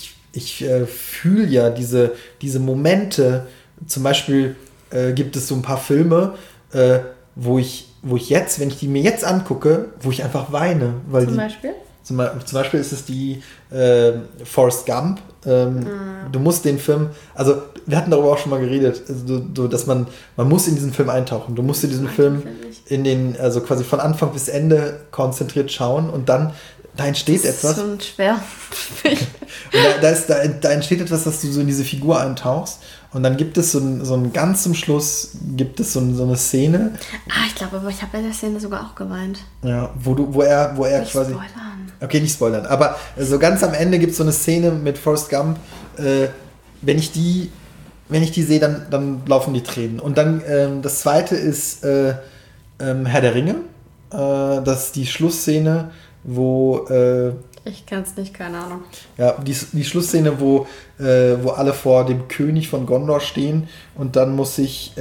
fühle ja diese Momente. Zum Beispiel gibt es so ein paar Filme, wo ich jetzt, wenn ich die mir jetzt angucke, wo ich einfach weine. Weil zum Beispiel ist es die Forrest Gump. Du musst den Film, also wir hatten darüber auch schon mal geredet, also, dass man muss in diesen Film eintauchen. Du musst in diesen Film also quasi von Anfang bis Ende konzentriert schauen und dann da entsteht etwas. Das ist schon schwer. Und da entsteht etwas, dass du so in diese Figur eintauchst. Und dann gibt es so ein ganz zum Schluss gibt es so eine Szene. Ich glaube, aber ich habe bei der Szene sogar auch geweint. Ja, wo er nicht quasi. Spoilern. Okay, nicht spoilern. Aber so ganz am Ende gibt es so eine Szene mit Forrest Gump. Wenn ich die sehe, dann laufen die Tränen. Und dann das zweite ist Herr der Ringe. Das ist die Schlussszene, wo ich kenn's nicht, keine Ahnung. Ja, die Schlussszene, wo alle vor dem König von Gondor stehen und dann muss sich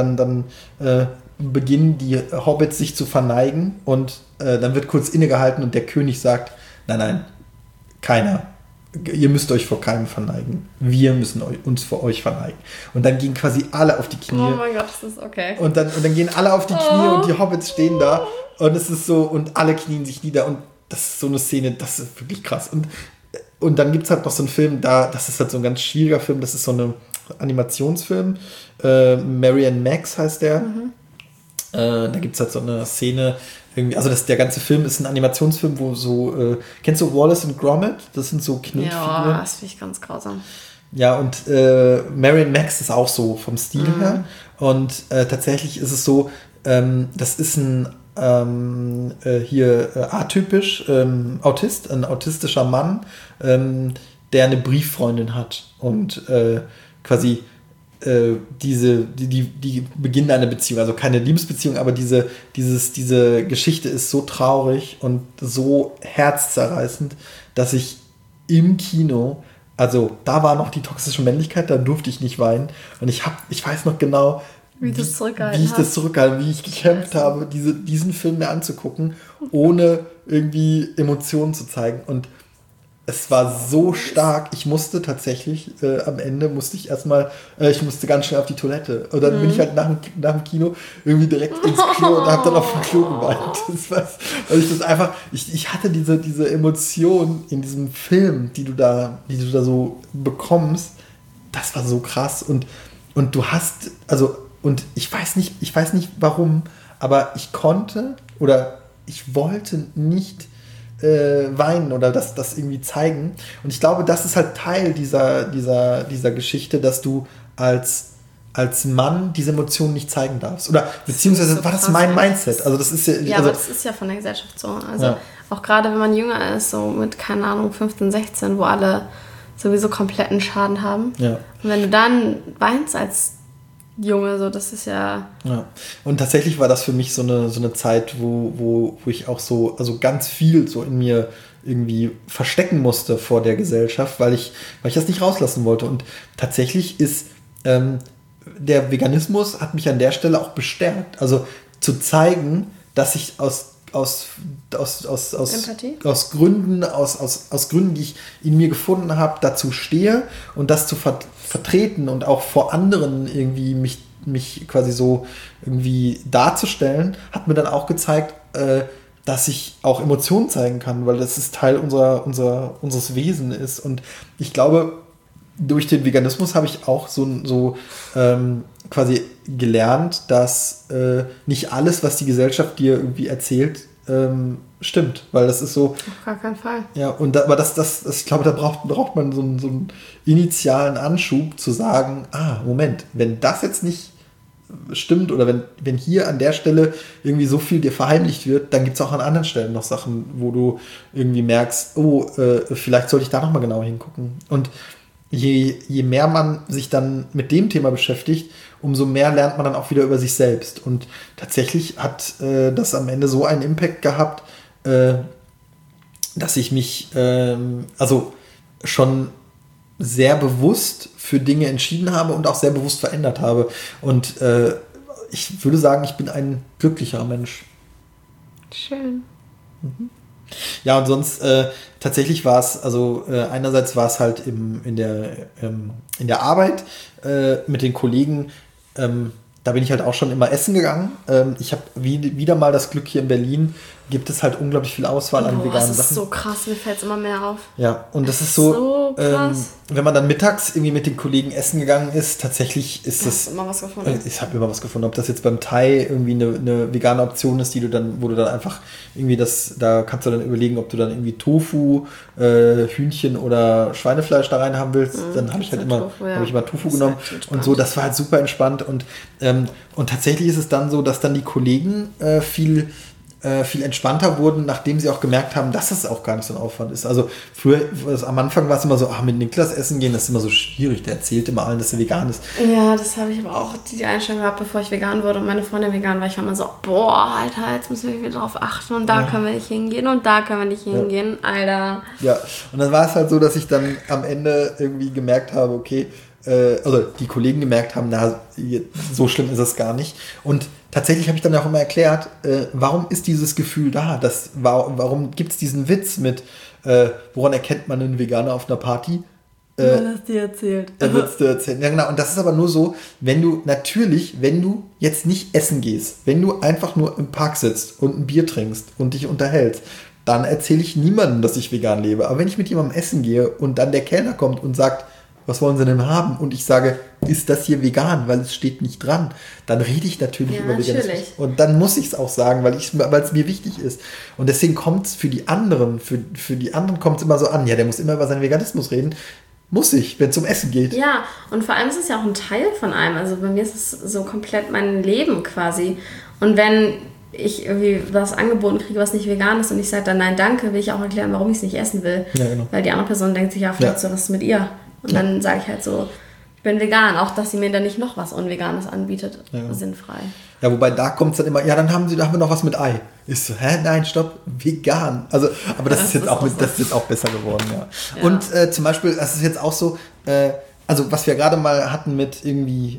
beginnen die Hobbits sich zu verneigen und dann wird kurz innegehalten und der König sagt, nein, keiner. Ihr müsst euch vor keinem verneigen. Wir müssen uns vor euch verneigen. Und dann gehen quasi alle auf die Knie. Oh mein Gott, das ist okay. Und dann gehen alle auf die Knie und die Hobbits stehen da und es ist so, und alle knien sich nieder und das ist so eine Szene, das ist wirklich krass. Und dann gibt es halt noch so einen Film, das ist halt so ein ganz schwieriger Film, das ist so ein Animationsfilm. Mary and Max heißt der. Da gibt es halt so eine Szene, irgendwie, also der ganze Film ist ein Animationsfilm, wo so, kennst du Wallace und Gromit? Das sind so Knetfiguren. Ja, das finde ich ganz grausam. Ja, und Mary and Max ist auch so vom Stil her. Und tatsächlich ist es so, das ist ein atypisch ein autistischer Mann, der eine Brieffreundin hat und quasi die beginnen eine Beziehung, also keine Liebesbeziehung, aber diese Geschichte ist so traurig und so herzzerreißend, dass ich im Kino, also da war noch die toxische Männlichkeit, da durfte ich nicht weinen und ich weiß noch genau, wie ich das zurückgehalten, wie ich gekämpft habe, diesen Film mir anzugucken, ohne irgendwie Emotionen zu zeigen. Und es war so stark, ich musste tatsächlich, am Ende musste ich ganz schnell auf die Toilette. Und dann bin ich halt nach dem Kino irgendwie direkt ins Klo und habe dann auf dem Klo geweint. Ich hatte diese Emotion in diesem Film, die du da so bekommst, das war so krass. Und du hast, also, und ich weiß nicht warum, aber ich konnte oder ich wollte nicht weinen oder das irgendwie zeigen. Und ich glaube, das ist halt Teil dieser Geschichte, dass du als als Mann diese Emotionen nicht zeigen darfst. Oder beziehungsweise so war das mein Mindset. Also das ist ja. Ja, also, aber das ist ja von der Gesellschaft so. Also auch gerade wenn man jünger ist, so mit, keine Ahnung, 15, 16, wo alle sowieso kompletten Schaden haben. Ja. Und wenn du dann weinst als Junge, so, das ist ja. Und tatsächlich war das für mich so eine Zeit, wo ich auch so, also ganz viel so in mir irgendwie verstecken musste vor der Gesellschaft, weil ich das nicht rauslassen wollte. Und tatsächlich ist der Veganismus hat mich an der Stelle auch bestärkt. Also zu zeigen, dass ich aus Gründen, die ich in mir gefunden habe, dazu stehe und das zu vertreten und auch vor anderen irgendwie mich quasi so irgendwie darzustellen, hat mir dann auch gezeigt, dass ich auch Emotionen zeigen kann, weil das ist Teil unseres Wesens ist. Und ich glaube, durch den Veganismus habe ich auch so quasi gelernt, dass nicht alles, was die Gesellschaft dir irgendwie erzählt, stimmt, weil das ist so. Auf gar keinen Fall. Ja, aber ich glaube, da braucht man so einen initialen Anschub zu sagen, Moment, wenn das jetzt nicht stimmt oder wenn hier an der Stelle irgendwie so viel dir verheimlicht wird, dann gibt es auch an anderen Stellen noch Sachen, wo du irgendwie merkst, vielleicht sollte ich da nochmal genau hingucken. Und je mehr man sich dann mit dem Thema beschäftigt, umso mehr lernt man dann auch wieder über sich selbst. Und tatsächlich hat das am Ende so einen Impact gehabt, dass ich mich schon sehr bewusst für Dinge entschieden habe und auch sehr bewusst verändert habe. Und ich würde sagen, ich bin ein glücklicher Mensch. Schön. Mhm. Ja, und sonst tatsächlich war es, einerseits war es halt in der Arbeit mit den Kollegen, da bin ich halt auch schon immer essen gegangen. Ich habe wieder mal das Glück, hier in Berlin gibt es halt unglaublich viel Auswahl an veganen Sachen. Das ist so krass, mir fällt es immer mehr auf. Ja, und das ist so krass. Wenn man dann mittags irgendwie mit den Kollegen essen gegangen ist, tatsächlich ist das... Immer was gefunden. Ich habe immer was gefunden. Ob das jetzt beim Thai irgendwie eine vegane Option ist, wo du dann einfach irgendwie da kannst du dann überlegen, ob du dann irgendwie Tofu, Hühnchen oder Schweinefleisch da rein haben willst. Dann habe ich halt immer Tofu genommen. Halt und so, das war halt super entspannt. Und tatsächlich ist es dann so, dass dann die Kollegen viel entspannter wurden, nachdem sie auch gemerkt haben, dass es auch gar nicht so ein Aufwand ist. Also früher, am Anfang war es immer so, mit Niklas essen gehen, das ist immer so schwierig, der erzählt immer allen, dass er vegan ist. Ja, das habe ich aber auch die Einstellung gehabt, bevor ich vegan wurde und meine Freundin vegan war. Ich war immer so, Alter, jetzt müssen wir wieder drauf achten und da können wir nicht hingehen und da können wir nicht hingehen, Alter. Ja, und dann war es halt so, dass ich dann am Ende irgendwie gemerkt habe, okay, die Kollegen gemerkt haben, so schlimm ist es gar nicht. Und tatsächlich habe ich dann auch immer erklärt, warum ist dieses Gefühl da? Warum gibt es diesen Witz mit, woran erkennt man einen Veganer auf einer Party? Weil es dir erzählt. Er wird es dir erzählen. Ja, genau. Und das ist aber nur so, wenn du jetzt nicht essen gehst, wenn du einfach nur im Park sitzt und ein Bier trinkst und dich unterhältst, dann erzähle ich niemandem, dass ich vegan lebe. Aber wenn ich mit jemandem essen gehe und dann der Kellner kommt und sagt, was wollen sie denn haben? Und ich sage, ist das hier vegan, weil es steht nicht dran, dann rede ich natürlich über Veganismus. Und dann muss ich es auch sagen, weil es mir wichtig ist. Und deswegen kommt es für die anderen kommt es immer so an, ja, der muss immer über seinen Veganismus reden. Muss ich, wenn es um Essen geht. Ja, und vor allem ist es ja auch ein Teil von einem. Also bei mir ist es so komplett mein Leben quasi. Und wenn ich irgendwie was angeboten kriege, was nicht vegan ist und ich sage dann nein, danke, will ich auch erklären, warum ich es nicht essen will. Ja, genau. Weil die andere Person denkt sich, ja, vielleicht so, was ist mit ihr? Und dann sage ich halt so, ich bin vegan, auch dass sie mir dann nicht noch was Unveganes anbietet, sinnfrei. Ja, wobei da kommt es dann immer, ja, da haben wir noch was mit Ei. Ist so, nein, stopp, vegan. Also, aber das ist jetzt auch besser geworden, ja. Und zum Beispiel, das ist jetzt auch so, also was wir gerade mal hatten mit irgendwie,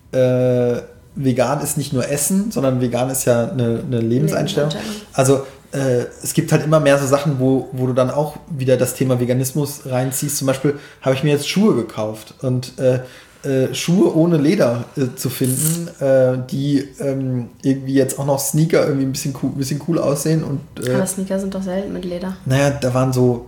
vegan ist nicht nur Essen, sondern vegan ist ja eine Lebenseinstellung. Also es gibt halt immer mehr so Sachen, wo du dann auch wieder das Thema Veganismus reinziehst. Zum Beispiel habe ich mir jetzt Schuhe gekauft und Schuhe ohne Leder zu finden, die irgendwie jetzt auch noch Sneaker irgendwie ein bisschen cool aussehen. Und, aber Sneaker sind doch selten mit Leder. Naja, da waren so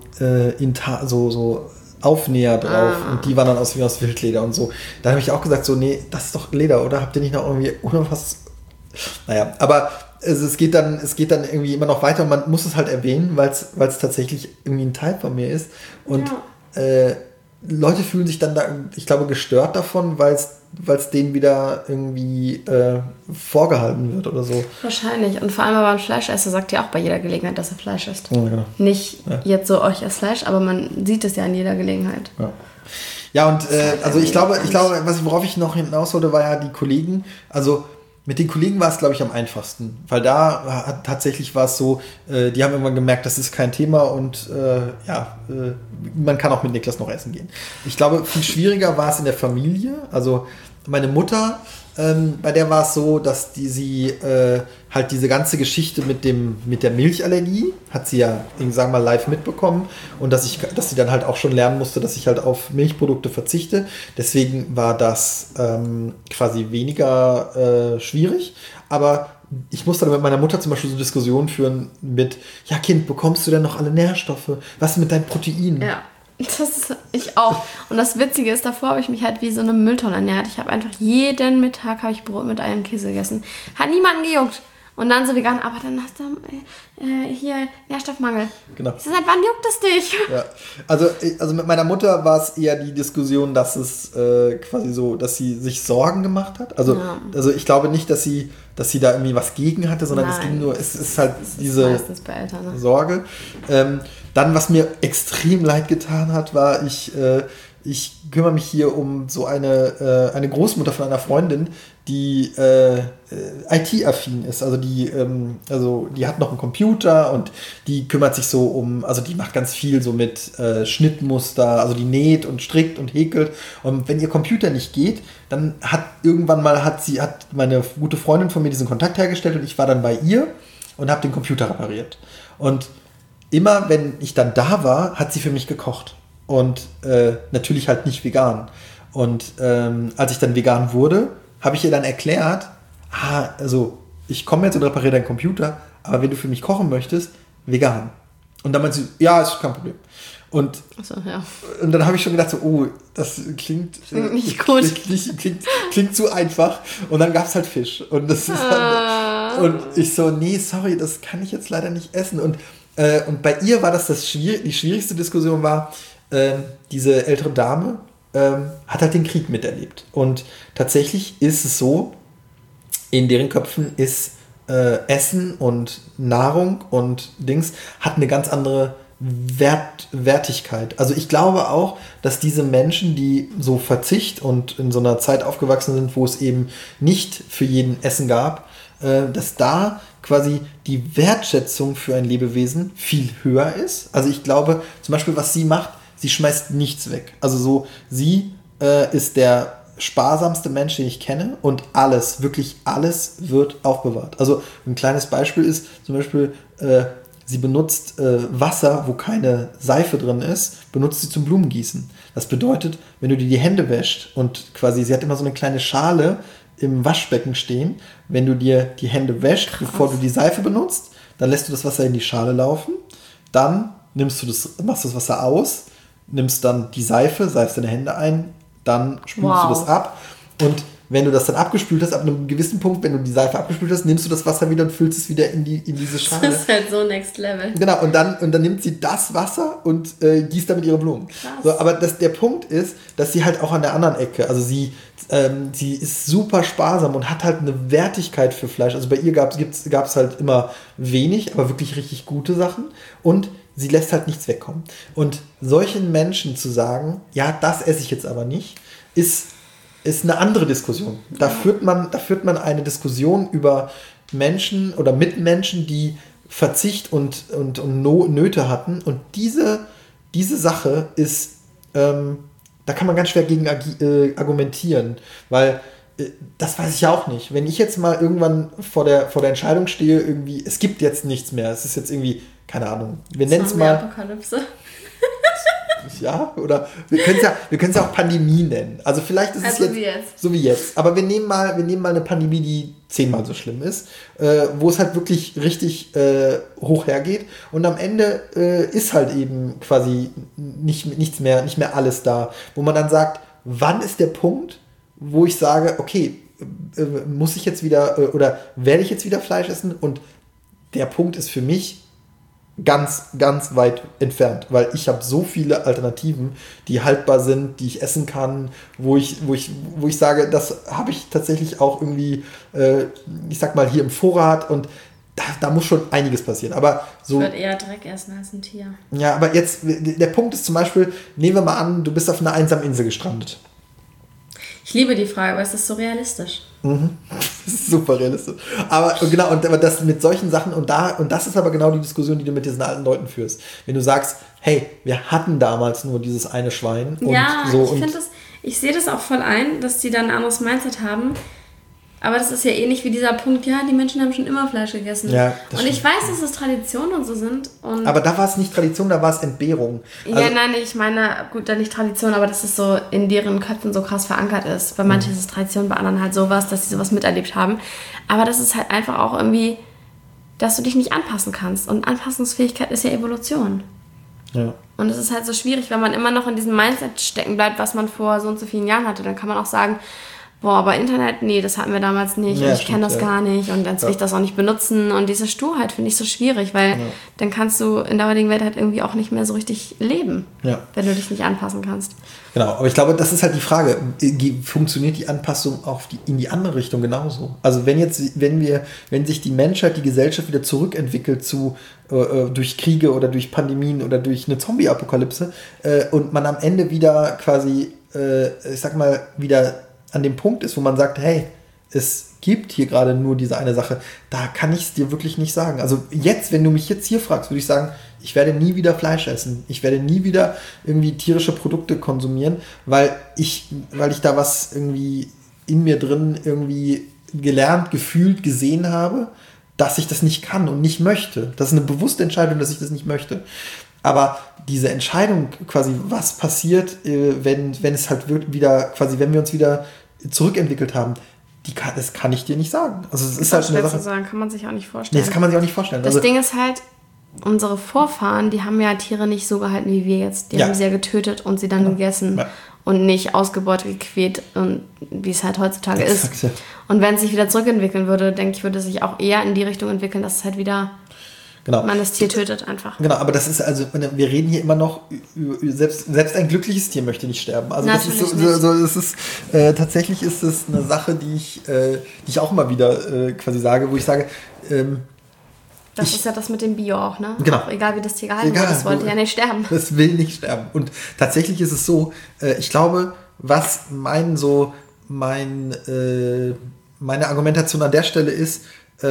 Aufnäher drauf und die waren dann aus Wildleder und so. Da habe ich auch gesagt, so, nee, das ist doch Leder, oder? Habt ihr nicht noch irgendwie was? Naja, aber es geht dann irgendwie immer noch weiter und man muss es halt erwähnen, weil es tatsächlich irgendwie ein Teil von mir ist. Und Leute fühlen sich dann da, ich glaube, gestört davon, weil es es denen wieder irgendwie vorgehalten wird oder so. Wahrscheinlich. Und vor allem aber ein Fleischesser sagt ja auch bei jeder Gelegenheit, dass er Fleisch isst. Ja, genau. Nicht jetzt so, ich esse Fleisch, aber man sieht es ja an jeder Gelegenheit. Ja, und also ich glaube, worauf ich noch hinaus wollte, war ja die Kollegen. Also mit den Kollegen war es, glaube ich, am einfachsten. Weil da tatsächlich war es so, die haben irgendwann gemerkt, das ist kein Thema und man kann auch mit Niklas noch essen gehen. Ich glaube, viel schwieriger war es in der Familie. Also meine Mutter, bei der war es so, dass sie halt diese ganze Geschichte mit der Milchallergie, hat sie ja, sagen wir mal, live mitbekommen und dass sie dann halt auch schon lernen musste, dass ich halt auf Milchprodukte verzichte. Deswegen war das quasi weniger schwierig, aber ich musste dann mit meiner Mutter zum Beispiel so Diskussionen führen mit, ja Kind, bekommst du denn noch alle Nährstoffe? Was ist mit deinen Proteinen? Ja. Ich auch. Und das Witzige ist, davor habe ich mich halt wie so eine Mülltonne ernährt. Ich habe einfach jeden Mittag Brot mit Ei und Käse gegessen. Hat niemanden gejuckt. Und dann so vegan, aber dann hast du hier Nährstoffmangel. Genau. Ich so, seit wann juckt es dich? Ja. Also mit meiner Mutter war es eher die Diskussion, dass es quasi so, dass sie sich Sorgen gemacht hat. Also ich glaube nicht, dass sie da irgendwie was gegen hatte, sondern es ging nur, es ist halt diese bei Eltern, ne? Sorge. Dann, was mir extrem leid getan hat, war, ich kümmere mich hier um so eine Großmutter von einer Freundin, die IT-affin ist. Also die hat noch einen Computer und die kümmert sich so also die macht ganz viel so mit Schnittmuster, also die näht und strickt und häkelt. Und wenn ihr Computer nicht geht, dann hat meine gute Freundin von mir diesen Kontakt hergestellt und ich war dann bei ihr und habe den Computer repariert. Und immer, wenn ich dann da war, hat sie für mich gekocht. Und natürlich halt nicht vegan. Und als ich dann vegan wurde, habe ich ihr dann erklärt, also ich komme jetzt und repariere deinen Computer, aber wenn du für mich kochen möchtest, vegan. Und dann meinte sie, ja, ist kein Problem. Und, und dann habe ich schon gedacht, so, das klingt nicht gut. Klingt zu einfach. Und dann gab es halt Fisch. Und das ist und ich so, nee, sorry, das kann ich jetzt leider nicht essen. Und bei ihr war die schwierigste Diskussion war, diese ältere Dame hat halt den Krieg miterlebt. Und tatsächlich ist es so, in deren Köpfen ist Essen und Nahrung und Dings hat eine ganz andere Wertigkeit. Also ich glaube auch, dass diese Menschen, die so Verzicht und in so einer Zeit aufgewachsen sind, wo es eben nicht für jeden Essen gab, dass da quasi die Wertschätzung für ein Lebewesen viel höher ist. Also ich glaube, zum Beispiel, was sie macht, sie schmeißt nichts weg. Also so, sie ist der sparsamste Mensch, den ich kenne und alles, wirklich alles wird aufbewahrt. Also ein kleines Beispiel ist zum Beispiel, sie benutzt Wasser, wo keine Seife drin ist, benutzt sie zum Blumengießen. Das bedeutet, wenn du dir die Hände wäschst und quasi, sie hat immer so eine kleine Schale im Waschbecken stehen, wenn du dir die Hände wäschst, bevor du die Seife benutzt, dann lässt du das Wasser in die Schale laufen, dann machst du das Wasser aus, nimmst dann die Seife, seifst deine Hände ein, dann spülst du das ab und wenn du das dann abgespült hast, ab einem gewissen Punkt, wenn du die Seife abgespült hast, nimmst du das Wasser wieder und füllst es wieder in diese Schale. Das ist halt so next level. Genau, und dann nimmt sie das Wasser und gießt damit ihre Blumen. So, aber der Punkt ist, dass sie halt auch an der anderen Ecke, also sie ist super sparsam und hat halt eine Wertigkeit für Fleisch. Also bei ihr gab es halt immer wenig, aber wirklich richtig gute Sachen und sie lässt halt nichts wegkommen. Und solchen Menschen zu sagen, ja, das esse ich jetzt aber nicht, ist eine andere Diskussion. Da führt man eine Diskussion über Menschen oder Mitmenschen, die Verzicht und Nöte hatten. Und diese Sache ist, da kann man ganz schwer gegen argumentieren, weil das weiß ich ja auch nicht. Wenn ich jetzt mal irgendwann vor der Entscheidung stehe, irgendwie, es gibt jetzt nichts mehr, es ist jetzt irgendwie, keine Ahnung, wir nennen es mal Apokalypse. Ja, oder wir können es ja auch Pandemie nennen. Also vielleicht ist es so wie jetzt. Aber wir nehmen mal eine Pandemie, die 10-mal so schlimm ist, wo es halt wirklich richtig hoch hergeht. Und am Ende ist halt eben quasi nicht mehr alles da. Wo man dann sagt, wann ist der Punkt, wo ich sage, okay, muss ich jetzt wieder oder werde ich jetzt wieder Fleisch essen? Und der Punkt ist für mich, ganz, ganz weit entfernt, weil ich habe so viele Alternativen, die haltbar sind, die ich essen kann, wo ich sage, das habe ich tatsächlich auch irgendwie, ich sag mal, hier im Vorrat und da muss schon einiges passieren. Aber so, ich würde eher Dreck essen als ein Tier. Ja, aber jetzt, der Punkt ist zum Beispiel, nehmen wir mal an, du bist auf einer einsamen Insel gestrandet. Ich liebe die Frage, aber es ist so realistisch. Mhm. Das ist super realistisch. Aber genau, aber das mit solchen Sachen und das ist aber genau die Diskussion, die du mit diesen alten Leuten führst. Wenn du sagst, hey, wir hatten damals nur dieses eine Schwein und ja, so. Ich sehe das auch voll ein, dass die dann ein anderes Mindset haben. Aber das ist ja ähnlich wie dieser Punkt, ja, die Menschen haben schon immer Fleisch gegessen. Ja, und ich weiß, dass es Traditionen und so sind. Aber da war es nicht Tradition, da war es Entbehrung. Also, ja, nein, ich meine, gut, dann nicht Tradition, aber dass es so in deren Köpfen so krass verankert ist. Bei manchen ist es Tradition, bei anderen halt sowas, dass sie sowas miterlebt haben. Aber das ist halt einfach auch irgendwie, dass du dich nicht anpassen kannst. Und Anpassungsfähigkeit ist ja Evolution. Ja. Und es ist halt so schwierig, wenn man immer noch in diesem Mindset stecken bleibt, was man vor so und so vielen Jahren hatte. Dann kann man auch sagen, boah, aber Internet, nee, das hatten wir damals nicht und ich kenne das gar nicht und dann will ich das auch nicht benutzen und diese Sturheit finde ich so schwierig, weil dann kannst du in der heutigen Welt halt irgendwie auch nicht mehr so richtig leben, wenn du dich nicht anpassen kannst. Genau, aber ich glaube, das ist halt die Frage, funktioniert die Anpassung auch in die andere Richtung genauso? Also wenn sich die Menschheit, die Gesellschaft wieder zurückentwickelt durch Kriege oder durch Pandemien oder durch eine Zombie-Apokalypse und man am Ende wieder quasi, ich sag mal, wieder an dem Punkt ist, wo man sagt, hey, es gibt hier gerade nur diese eine Sache, da kann ich es dir wirklich nicht sagen. Also jetzt, wenn du mich jetzt hier fragst, würde ich sagen, ich werde nie wieder Fleisch essen. Ich werde nie wieder irgendwie tierische Produkte konsumieren, weil ich da was irgendwie in mir drin irgendwie gelernt, gefühlt, gesehen habe, dass ich das nicht kann und nicht möchte. Das ist eine bewusste Entscheidung, dass ich das nicht möchte. Aber diese Entscheidung quasi, was passiert, wenn es halt wieder, quasi, wenn wir uns wieder zurückentwickelt haben, das kann ich dir nicht sagen. Also es ist halt eine Sache. Sagen, kann man sich auch nicht vorstellen. Nee, das kann man sich auch nicht vorstellen. Das Ding ist halt, unsere Vorfahren, die haben ja Tiere nicht so gehalten wie wir jetzt. Die haben sie ja getötet und sie dann gegessen. Ja. Und nicht ausgebeutet, gequält, und wie es halt heutzutage ist. Ja. Und wenn es sich wieder zurückentwickeln würde, denke ich, würde es sich auch eher in die Richtung entwickeln, dass es halt wieder man das Tier tötet einfach. Genau, aber das ist also, wir reden hier immer noch, selbst ein glückliches Tier möchte nicht sterben. Also das ist tatsächlich ist es eine Sache, die ich auch immer wieder quasi sage, wo ich sage, das ist ja das mit dem Bio auch, ne? Genau. Auch egal wie das Tier gehalten wird, das wollte ja nicht sterben. Das will nicht sterben. Und tatsächlich ist es so, ich glaube, was meine Argumentation an der Stelle ist,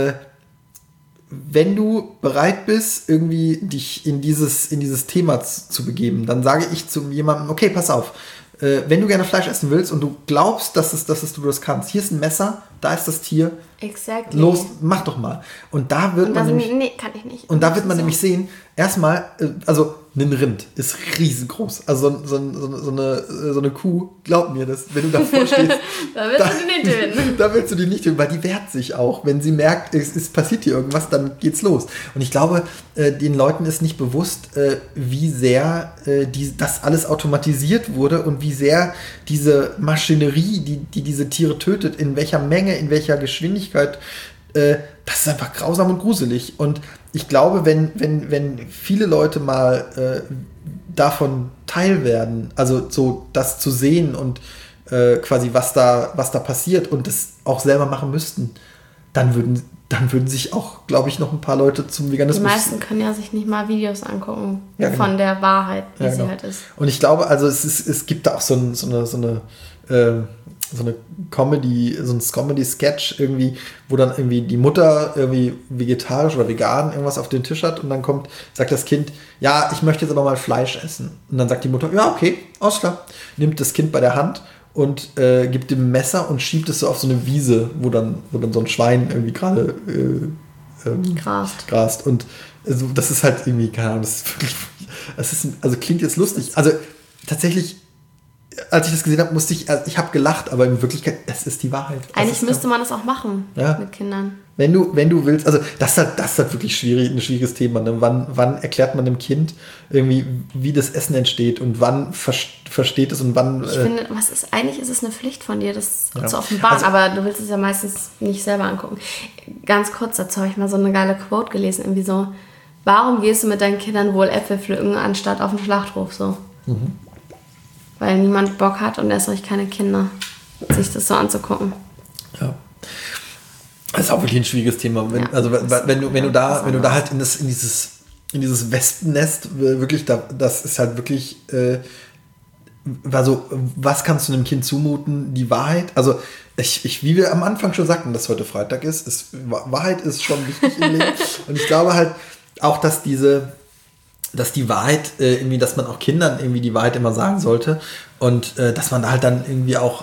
wenn du bereit bist, irgendwie dich in dieses Thema zu begeben, dann sage ich zu jemandem, okay, pass auf, wenn du gerne Fleisch essen willst und du glaubst, dass du das kannst, hier ist ein Messer, da ist das Tier, exactly. Los, mach doch mal. Und da wird man nämlich, nee, kann ich nicht. Und da wird man nämlich sehen, erstmal, also ein Rind ist riesengroß. Also so eine Kuh, glaub mir das, wenn du davor stehst. Da willst du die nicht töten. Da willst du die nicht töten, weil die wehrt sich auch. Wenn sie merkt, es passiert hier irgendwas, dann geht's los. Und ich glaube, den Leuten ist nicht bewusst, wie sehr das alles automatisiert wurde und wie sehr diese Maschinerie, die diese Tiere tötet, in welcher Menge, in welcher Geschwindigkeit, das ist einfach grausam und gruselig. Und ich glaube, wenn viele Leute mal davon teil werden, also so das zu sehen und quasi was da passiert und das auch selber machen müssten, dann würden sich auch, glaube ich, noch ein paar Leute zum Veganismus... Die meisten können ja sich nicht mal Videos angucken von der Wahrheit, wie sie halt ist. Und ich glaube, also es gibt da auch so eine Comedy, so ein Comedy-Sketch irgendwie, wo dann irgendwie die Mutter irgendwie vegetarisch oder vegan irgendwas auf den Tisch hat und dann sagt das Kind, ja, ich möchte jetzt aber mal Fleisch essen. Und dann sagt die Mutter, ja, okay, alles klar. Nimmt das Kind bei der Hand und gibt dem Messer und schiebt es so auf so eine Wiese, wo dann so ein Schwein irgendwie gerade grast. Und also, das ist halt irgendwie, keine Ahnung, also klingt jetzt lustig. Also tatsächlich, als ich das gesehen habe, ich habe gelacht, aber in Wirklichkeit, es ist die Wahrheit. Eigentlich müsste man das auch machen mit Kindern. Wenn du willst, also das ist halt wirklich ein schwieriges Thema. Ne? Wann erklärt man dem Kind irgendwie, wie das Essen entsteht und wann versteht es und wann... Ich finde, eigentlich ist es eine Pflicht von dir, das zu offenbaren, aber du willst es ja meistens nicht selber angucken. Ganz kurz dazu habe ich mal so eine geile Quote gelesen, irgendwie so, warum gehst du mit deinen Kindern wohl Äpfel pflücken, anstatt auf den Schlachthof so? Weil niemand Bock hat und erst recht keine Kinder, sich das so anzugucken. Ja. Das ist auch wirklich ein schwieriges Thema. Wenn du da halt in dieses Wespennest wirklich, das ist halt wirklich, also was kannst du einem Kind zumuten? Die Wahrheit, also wie wir am Anfang schon sagten, dass heute Freitag ist, Wahrheit ist schon wichtig im Leben. Und ich glaube halt auch, dass die Wahrheit irgendwie, dass man auch Kindern irgendwie die Wahrheit immer sagen sollte und dass man da halt dann irgendwie auch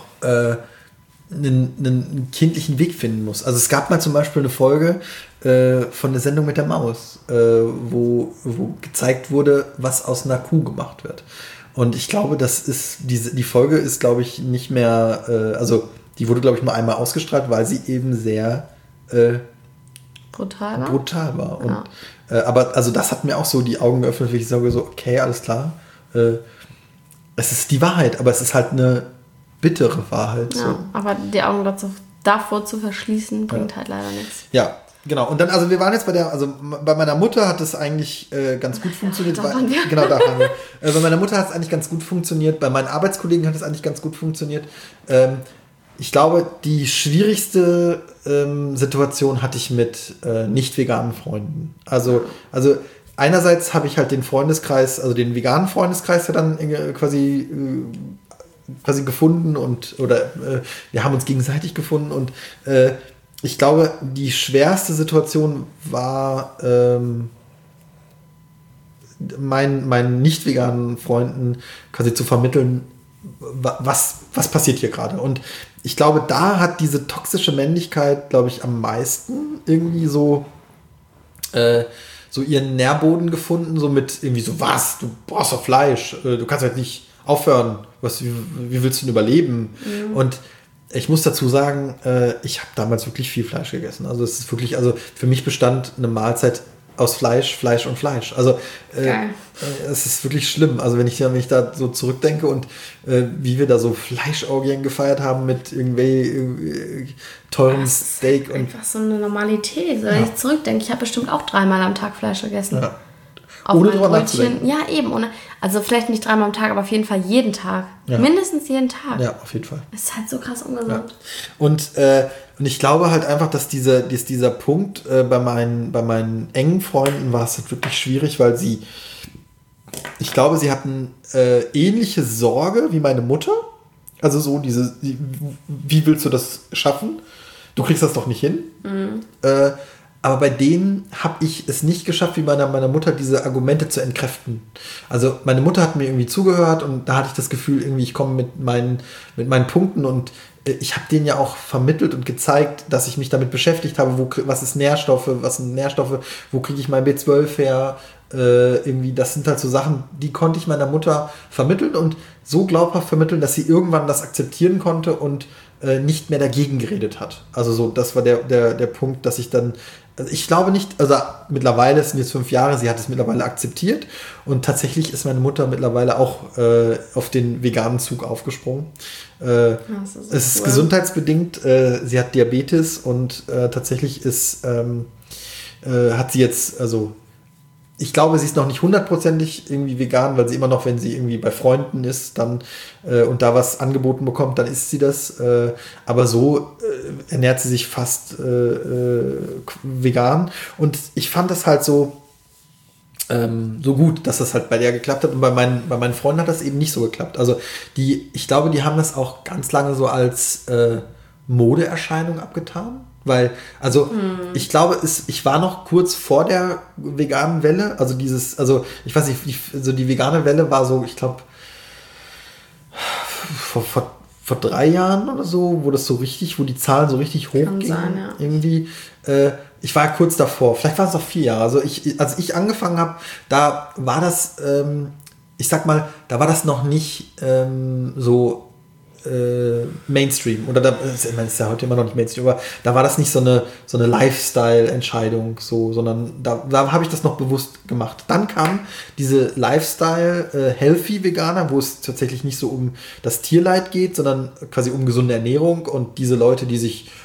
einen kindlichen Weg finden muss. Also es gab mal zum Beispiel eine Folge von der Sendung mit der Maus, wo gezeigt wurde, was aus einer Kuh gemacht wird. Und ich glaube, die Folge ist, glaube ich, nicht mehr, also die wurde, glaube ich, nur einmal ausgestrahlt, weil sie eben sehr brutal war. Und, aber also das hat mir auch so die Augen geöffnet, wie ich sage so, okay, alles klar. Es ist die Wahrheit, aber es ist halt eine bittere Wahrheit. Ja, so. aber die Augen davor zu verschließen, bringt halt leider nichts. Ja, genau. Und dann, also wir waren jetzt bei meiner Mutter hat es eigentlich ganz gut funktioniert. Genau, da waren wir. Bei meiner Mutter hat es eigentlich ganz gut funktioniert. Bei meinen Arbeitskollegen hat es eigentlich ganz gut funktioniert. Ich glaube, die schwierigste Situation hatte ich mit nicht veganen Freunden. Also einerseits habe ich halt den Freundeskreis, also den veganen Freundeskreis ja dann quasi gefunden oder wir haben uns gegenseitig gefunden und ich glaube, die schwerste Situation war meinen nicht veganen Freunden quasi zu vermitteln, was passiert hier gerade. Und ich glaube, da hat diese toxische Männlichkeit, glaube ich, am meisten irgendwie so ihren Nährboden gefunden, so mit irgendwie so, was, du brauchst doch Fleisch, du kannst halt nicht aufhören, wie willst du denn überleben? Und ich muss dazu sagen, ich habe damals wirklich viel Fleisch gegessen. Also es ist wirklich, also für mich bestand eine Mahlzeit aus Fleisch, Fleisch und Fleisch. Also es ist wirklich schlimm. Also wenn ich da so zurückdenke und wie wir da so Fleischorgien gefeiert haben mit irgendwie teurem Steak. Und einfach so eine Normalität. Wenn ich zurückdenke, ich habe bestimmt auch 3-mal am Tag Fleisch gegessen. Ja. Ohne drüber nachzudenken. Ja, eben. Also vielleicht nicht 3-mal am Tag, aber auf jeden Fall jeden Tag. Ja. Mindestens jeden Tag. Ja, auf jeden Fall. Das ist halt so krass ungesund. Ja. Und ich glaube halt einfach, dass dieser Punkt bei meinen engen Freunden war es halt wirklich schwierig, weil ich glaube, sie hatten ähnliche Sorge wie meine Mutter. Also so wie willst du das schaffen? Du kriegst das doch nicht hin. Aber bei denen habe ich es nicht geschafft, wie meiner Mutter, diese Argumente zu entkräften. Also meine Mutter hat mir irgendwie zugehört und da hatte ich das Gefühl, irgendwie ich komme mit meinen Punkten und ich habe denen ja auch vermittelt und gezeigt, dass ich mich damit beschäftigt habe, was sind Nährstoffe, wo kriege ich mein B12 her, irgendwie, das sind halt so Sachen, die konnte ich meiner Mutter vermitteln und so glaubhaft vermitteln, dass sie irgendwann das akzeptieren konnte und nicht mehr dagegen geredet hat. Also so, das war der Punkt, dass ich dann, also ich glaube nicht, also mittlerweile, es sind jetzt 5 Jahre, sie hat es mittlerweile akzeptiert und tatsächlich ist meine Mutter mittlerweile auch auf den veganen Zug aufgesprungen. Es ist gesundheitsbedingt, sie hat Diabetes und tatsächlich hat sie jetzt, also ich glaube, sie ist noch nicht 100%ig irgendwie vegan, weil sie immer noch, wenn sie irgendwie bei Freunden ist, dann und da was angeboten bekommt, dann isst sie das. Aber so ernährt sie sich fast vegan. Und ich fand das halt so gut, dass das halt bei der geklappt hat. Und bei meinen Freunden hat das eben nicht so geklappt. Also ich glaube, die haben das auch ganz lange so als Modeerscheinung abgetan. Weil, also ich glaube, ich war noch kurz vor der veganen Welle, also ich weiß nicht, so die vegane Welle war so, ich glaube, vor 3 Jahren oder so, wo die Zahlen so richtig hochgingen. Ja. Irgendwie. Ich war kurz davor, vielleicht waren es auch 4 Jahre. Also als ich angefangen habe, da war das, ich sag mal, da war das noch nicht so Mainstream. Oder ich meine, es ist ja heute immer noch nicht Mainstream, aber da war das nicht so eine Lifestyle-Entscheidung, sondern da habe ich das noch bewusst gemacht. Dann kam diese Lifestyle-Healthy-Veganer, wo es tatsächlich nicht so um das Tierleid geht, sondern quasi um gesunde Ernährung und diese Leute, die sich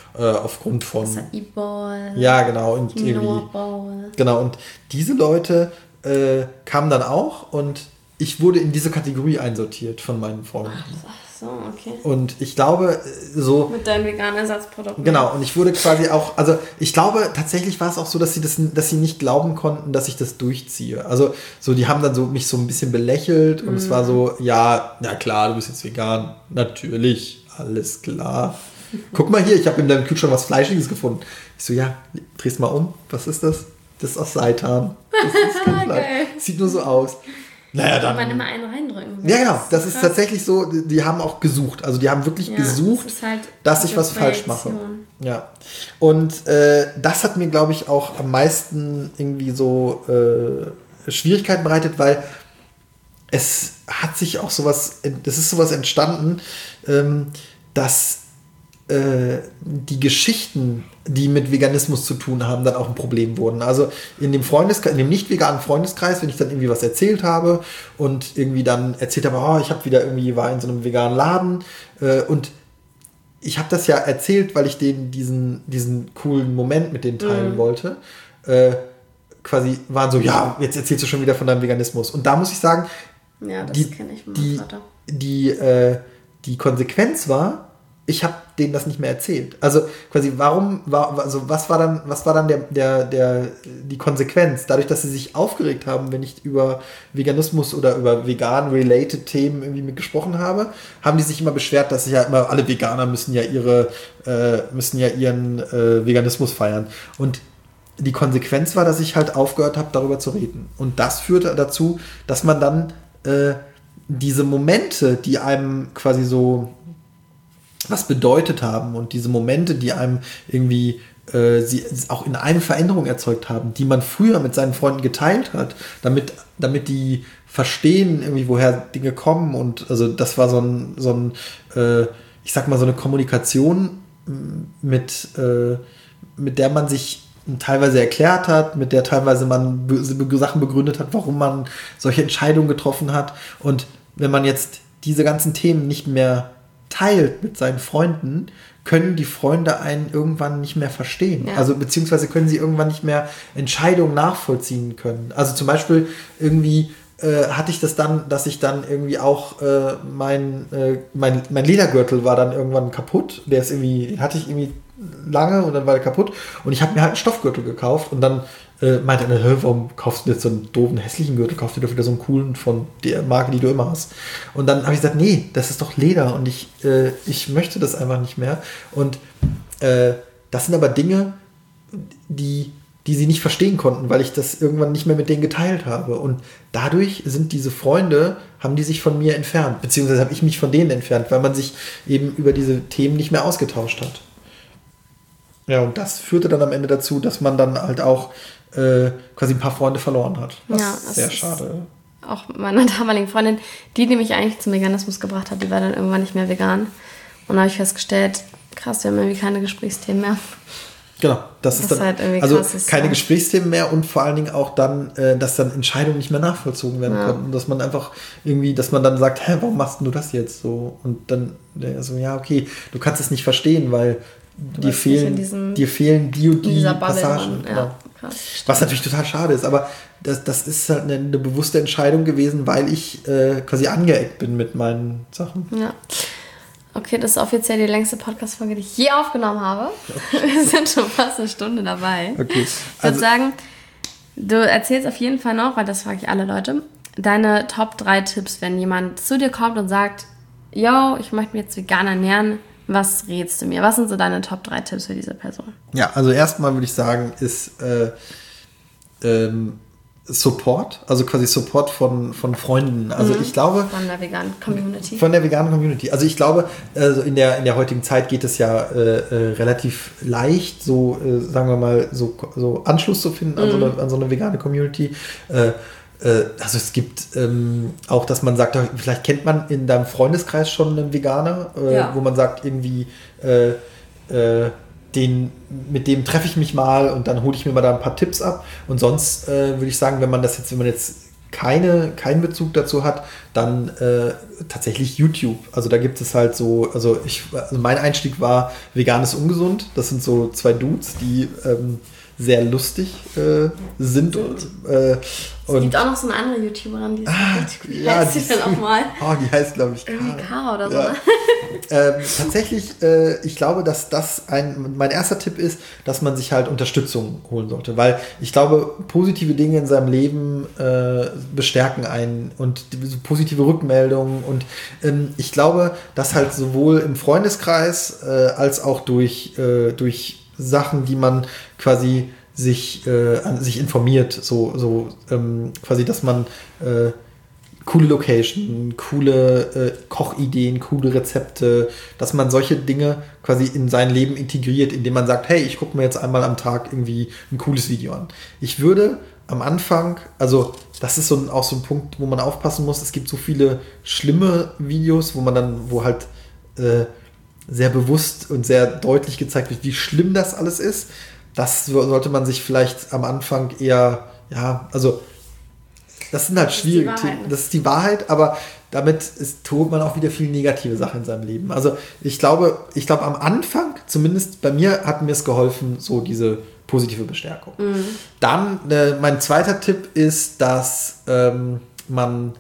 aufgrund von... Acai Bowl. Ja, genau. Und genau, und diese Leute kamen dann auch und ich wurde in diese Kategorie einsortiert von meinen Freunden. Ach so, okay. Und ich glaube, so... Mit deinen veganen Ersatzprodukten. Genau, und ich wurde quasi auch... Also ich glaube, tatsächlich war es auch so, dass sie nicht glauben konnten, dass ich das durchziehe. Also so, die haben dann so mich so ein bisschen belächelt und es war so, ja, na klar, du bist jetzt vegan. Natürlich, alles klar. Guck mal hier, ich habe in deinem Kühlschrank was Fleischiges gefunden. Ich so, ja, dreh's mal um. Was ist das? Das ist aus Seitan. Das ist kein Fleisch. Sieht nur so aus. Naja, dann. Kann man immer einen reindrücken. Ja, genau. Das ist tatsächlich so. Die haben auch gesucht. Also die haben wirklich gesucht, halt dass ich was falsch mache. Ja. Und das hat mir, glaube ich, auch am meisten irgendwie so Schwierigkeiten bereitet, weil es hat sich auch sowas entstanden, dass die Geschichten, die mit Veganismus zu tun haben, dann auch ein Problem wurden. Also in dem nicht veganen Freundeskreis, wenn ich dann irgendwie was erzählt habe und irgendwie dann erzählt habe, ich war in so einem veganen Laden und ich habe das ja erzählt, weil ich denen diesen coolen Moment mit denen teilen wollte. Quasi waren so, ja, jetzt erzählst du schon wieder von deinem Veganismus. Und da muss ich sagen, ja, das kenne ich von meinem Vater. Die Konsequenz war, ich habe denen das nicht mehr erzählt. Also quasi, was war dann die Konsequenz? Dadurch, dass sie sich aufgeregt haben, wenn ich über Veganismus oder über vegan-related Themen irgendwie mitgesprochen habe, haben die sich immer beschwert, dass ja immer alle Veganer müssen ja ihren Veganismus feiern. Und die Konsequenz war, dass ich halt aufgehört habe, darüber zu reden. Und das führte dazu, dass man dann diese Momente, die einem quasi so was bedeutet haben und diese Momente, die einem irgendwie sie auch in eine Veränderung erzeugt haben, die man früher mit seinen Freunden geteilt hat, damit die verstehen, irgendwie, woher Dinge kommen. Und also das war ich sag mal, so eine Kommunikation, mit der man sich teilweise erklärt hat, mit der teilweise man Sachen begründet hat, warum man solche Entscheidungen getroffen hat. Und wenn man jetzt diese ganzen Themen nicht mehr teilt mit seinen Freunden, können die Freunde einen irgendwann nicht mehr verstehen. Ja. Also beziehungsweise können sie irgendwann nicht mehr Entscheidungen nachvollziehen können. Also zum Beispiel irgendwie hatte ich das dann, dass ich dann irgendwie auch mein Ledergürtel war dann irgendwann kaputt. Hatte ich irgendwie lange und dann war der kaputt. Und ich habe mir halt einen Stoffgürtel gekauft und dann meinte er, warum kaufst du jetzt so einen doofen, hässlichen Gürtel? Kaufst du dir wieder so einen coolen von der Marke, die du immer hast? Und dann habe ich gesagt, nee, das ist doch Leder und ich möchte das einfach nicht mehr. Und das sind aber Dinge, die sie nicht verstehen konnten, weil ich das irgendwann nicht mehr mit denen geteilt habe. Und dadurch sind diese Freunde, haben die sich von mir entfernt, beziehungsweise habe ich mich von denen entfernt, weil man sich eben über diese Themen nicht mehr ausgetauscht hat. Ja, und das führte dann am Ende dazu, dass man dann halt auch quasi ein paar Freunde verloren hat. Was sehr schade. Auch meiner damaligen Freundin, die mich eigentlich zum Veganismus gebracht hat, die war dann irgendwann nicht mehr vegan. Und da habe ich festgestellt, krass, wir haben irgendwie keine Gesprächsthemen mehr. Genau, das ist dann halt also keine Gesprächsthemen mehr und vor allen Dingen auch dann, dass dann Entscheidungen nicht mehr nachvollzogen werden konnten, dass man einfach irgendwie, dass man dann sagt, warum machst du das jetzt so? Und dann so, ja, okay, du kannst es nicht verstehen, weil dir fehlen die Passagen. Ja, krass. Was natürlich total schade ist, aber das ist halt eine bewusste Entscheidung gewesen, weil ich quasi angeeckt bin mit meinen Sachen. Ja. Okay, das ist offiziell die längste Podcast-Folge, die ich je aufgenommen habe. Wir sind schon fast eine Stunde dabei. Okay. Ich würde sagen, du erzählst auf jeden Fall noch, weil das frage ich alle Leute, deine Top 3 Tipps, wenn jemand zu dir kommt und sagt, yo, ich möchte mich jetzt vegan ernähren, was rätst du mir? Was sind so deine Top 3 Tipps für diese Person? Ja, also erstmal würde ich sagen, ist Support, also quasi Support von Freunden. Also ich glaube... Von der veganen Community. Von der veganen Community. Also ich glaube, also in der heutigen Zeit geht es ja relativ leicht, so sagen wir mal, so Anschluss zu finden an so eine vegane Community. Also es gibt auch, dass man sagt, vielleicht kennt man in deinem Freundeskreis schon einen Veganer, wo man sagt, irgendwie mit dem treffe ich mich mal und dann hole ich mir mal da ein paar Tipps ab. Und sonst würde ich sagen, wenn man jetzt keinen Bezug dazu hat, dann tatsächlich YouTube. Also da gibt es halt so, also mein Einstieg war Veganes Ungesund. Das sind so 2 Dudes, die sehr lustig sind. Es gibt auch noch so eine andere YouTuberin, die ist richtig gut. Wie heißt sie denn auch mal? Oh, die heißt, glaube ich, K oder so. Ja. Tatsächlich, ich glaube, dass das mein erster Tipp ist, dass man sich halt Unterstützung holen sollte, weil ich glaube, positive Dinge in seinem Leben bestärken einen und positive Rückmeldungen und ich glaube, dass halt sowohl im Freundeskreis als auch durch Sachen, die man quasi sich informiert, quasi, dass man coole Location, coole Kochideen, coole Rezepte, dass man solche Dinge quasi in sein Leben integriert, indem man sagt, hey, ich gucke mir jetzt einmal am Tag irgendwie ein cooles Video an. Ich würde am Anfang, also das ist auch so ein Punkt, wo man aufpassen muss, es gibt so viele schlimme Videos, wo halt sehr bewusst und sehr deutlich gezeigt wird, wie schlimm das alles ist. Das sollte man sich vielleicht am Anfang eher, also das sind halt schwierige Themen. Das ist die Wahrheit, aber damit tut man auch wieder viele negative Sachen in seinem Leben. Also ich glaube am Anfang, zumindest bei mir, hat mir es geholfen, so diese positive Bestärkung. Mhm. Dann, mein zweiter Tipp ist, dass man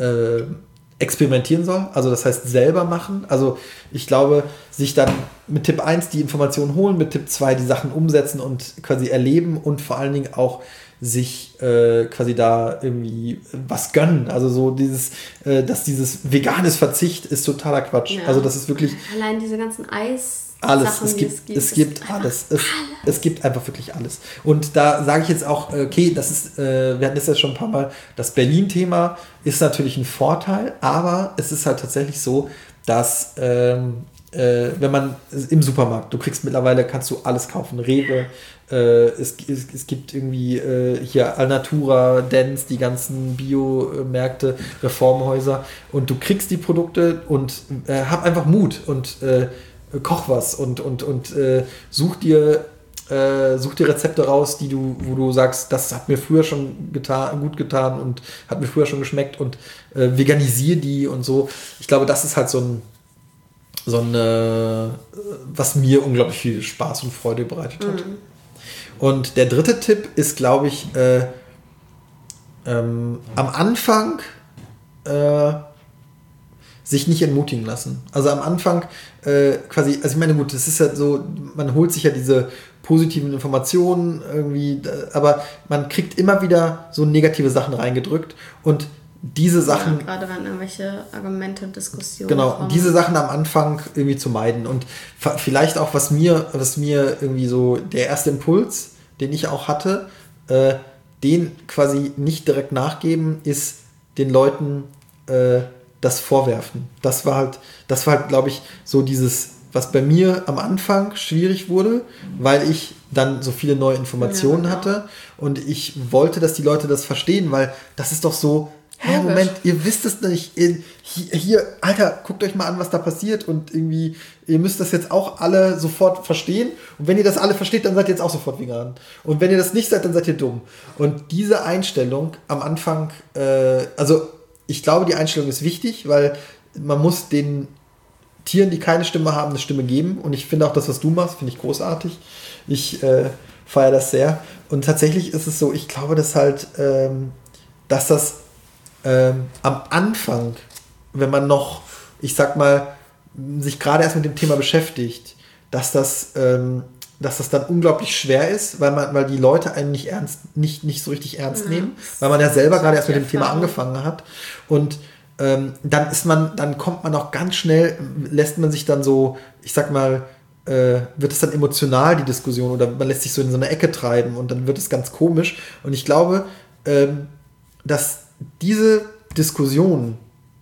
experimentieren soll, also das heißt selber machen. Also ich glaube, sich dann mit Tipp 1 die Informationen holen, mit Tipp 2 die Sachen umsetzen und quasi erleben und vor allen Dingen auch sich quasi da irgendwie was gönnen. Also so dass dieses veganes Verzicht ist totaler Quatsch. Ja. Also das ist wirklich... Allein diese ganzen alles. Es gibt alles. Es gibt einfach wirklich alles. Und da sage ich jetzt auch, okay, das ist, wir hatten das ja schon ein paar Mal, das Berlin-Thema ist natürlich ein Vorteil, aber es ist halt tatsächlich so, dass wenn man im Supermarkt, mittlerweile kannst du alles kaufen, Rewe, es gibt irgendwie hier Alnatura, Dance, die ganzen Biomärkte, Reformhäuser und du kriegst die Produkte und hab einfach Mut und koch was und such dir Rezepte raus, wo du sagst, das hat mir früher schon gut getan und hat mir früher schon geschmeckt und veganisier die und so. Ich glaube, das ist halt was mir unglaublich viel Spaß und Freude bereitet hat. Mhm. Und der dritte Tipp ist, glaube ich, am Anfang sich nicht entmutigen lassen. Also am Anfang quasi, also ich meine, gut, das ist ja so, man holt sich ja diese positiven Informationen irgendwie, aber man kriegt immer wieder so negative Sachen reingedrückt und diese Sachen... Ja, gerade wenn irgendwelche Argumente und Diskussionen Genau, kommen. Diese Sachen am Anfang irgendwie zu meiden und vielleicht auch, was mir irgendwie so der erste Impuls, den ich auch hatte, den quasi nicht direkt nachgeben, ist den Leuten das Vorwerfen. Das war halt, glaube ich, so dieses, was bei mir am Anfang schwierig wurde, weil ich dann so viele neue Informationen hatte und ich wollte, dass die Leute das verstehen, weil das ist doch so, Moment, ihr wisst es nicht. Hier, Alter, guckt euch mal an, was da passiert und irgendwie, ihr müsst das jetzt auch alle sofort verstehen und wenn ihr das alle versteht, dann seid ihr jetzt auch sofort vegan. Und wenn ihr das nicht seid, dann seid ihr dumm. Und diese Einstellung am Anfang, also ich glaube, die Einstellung ist wichtig, weil man muss den Tieren, die keine Stimme haben, eine Stimme geben. Und ich finde auch das, was du machst, finde ich großartig. Ich feiere das sehr. Und tatsächlich ist es so, ich glaube, dass halt, dass das am Anfang, wenn man noch, ich sag mal, sich gerade erst mit dem Thema beschäftigt, dass das dann unglaublich schwer ist, weil die Leute einen nicht so richtig ernst nehmen, weil man ja selber gerade erst mit dem Thema angefangen hat. Und dann kommt man auch ganz schnell, lässt man sich dann so, ich sag mal, wird es dann emotional, die Diskussion, oder man lässt sich so in so eine Ecke treiben und dann wird es ganz komisch. Und ich glaube, dass diese Diskussion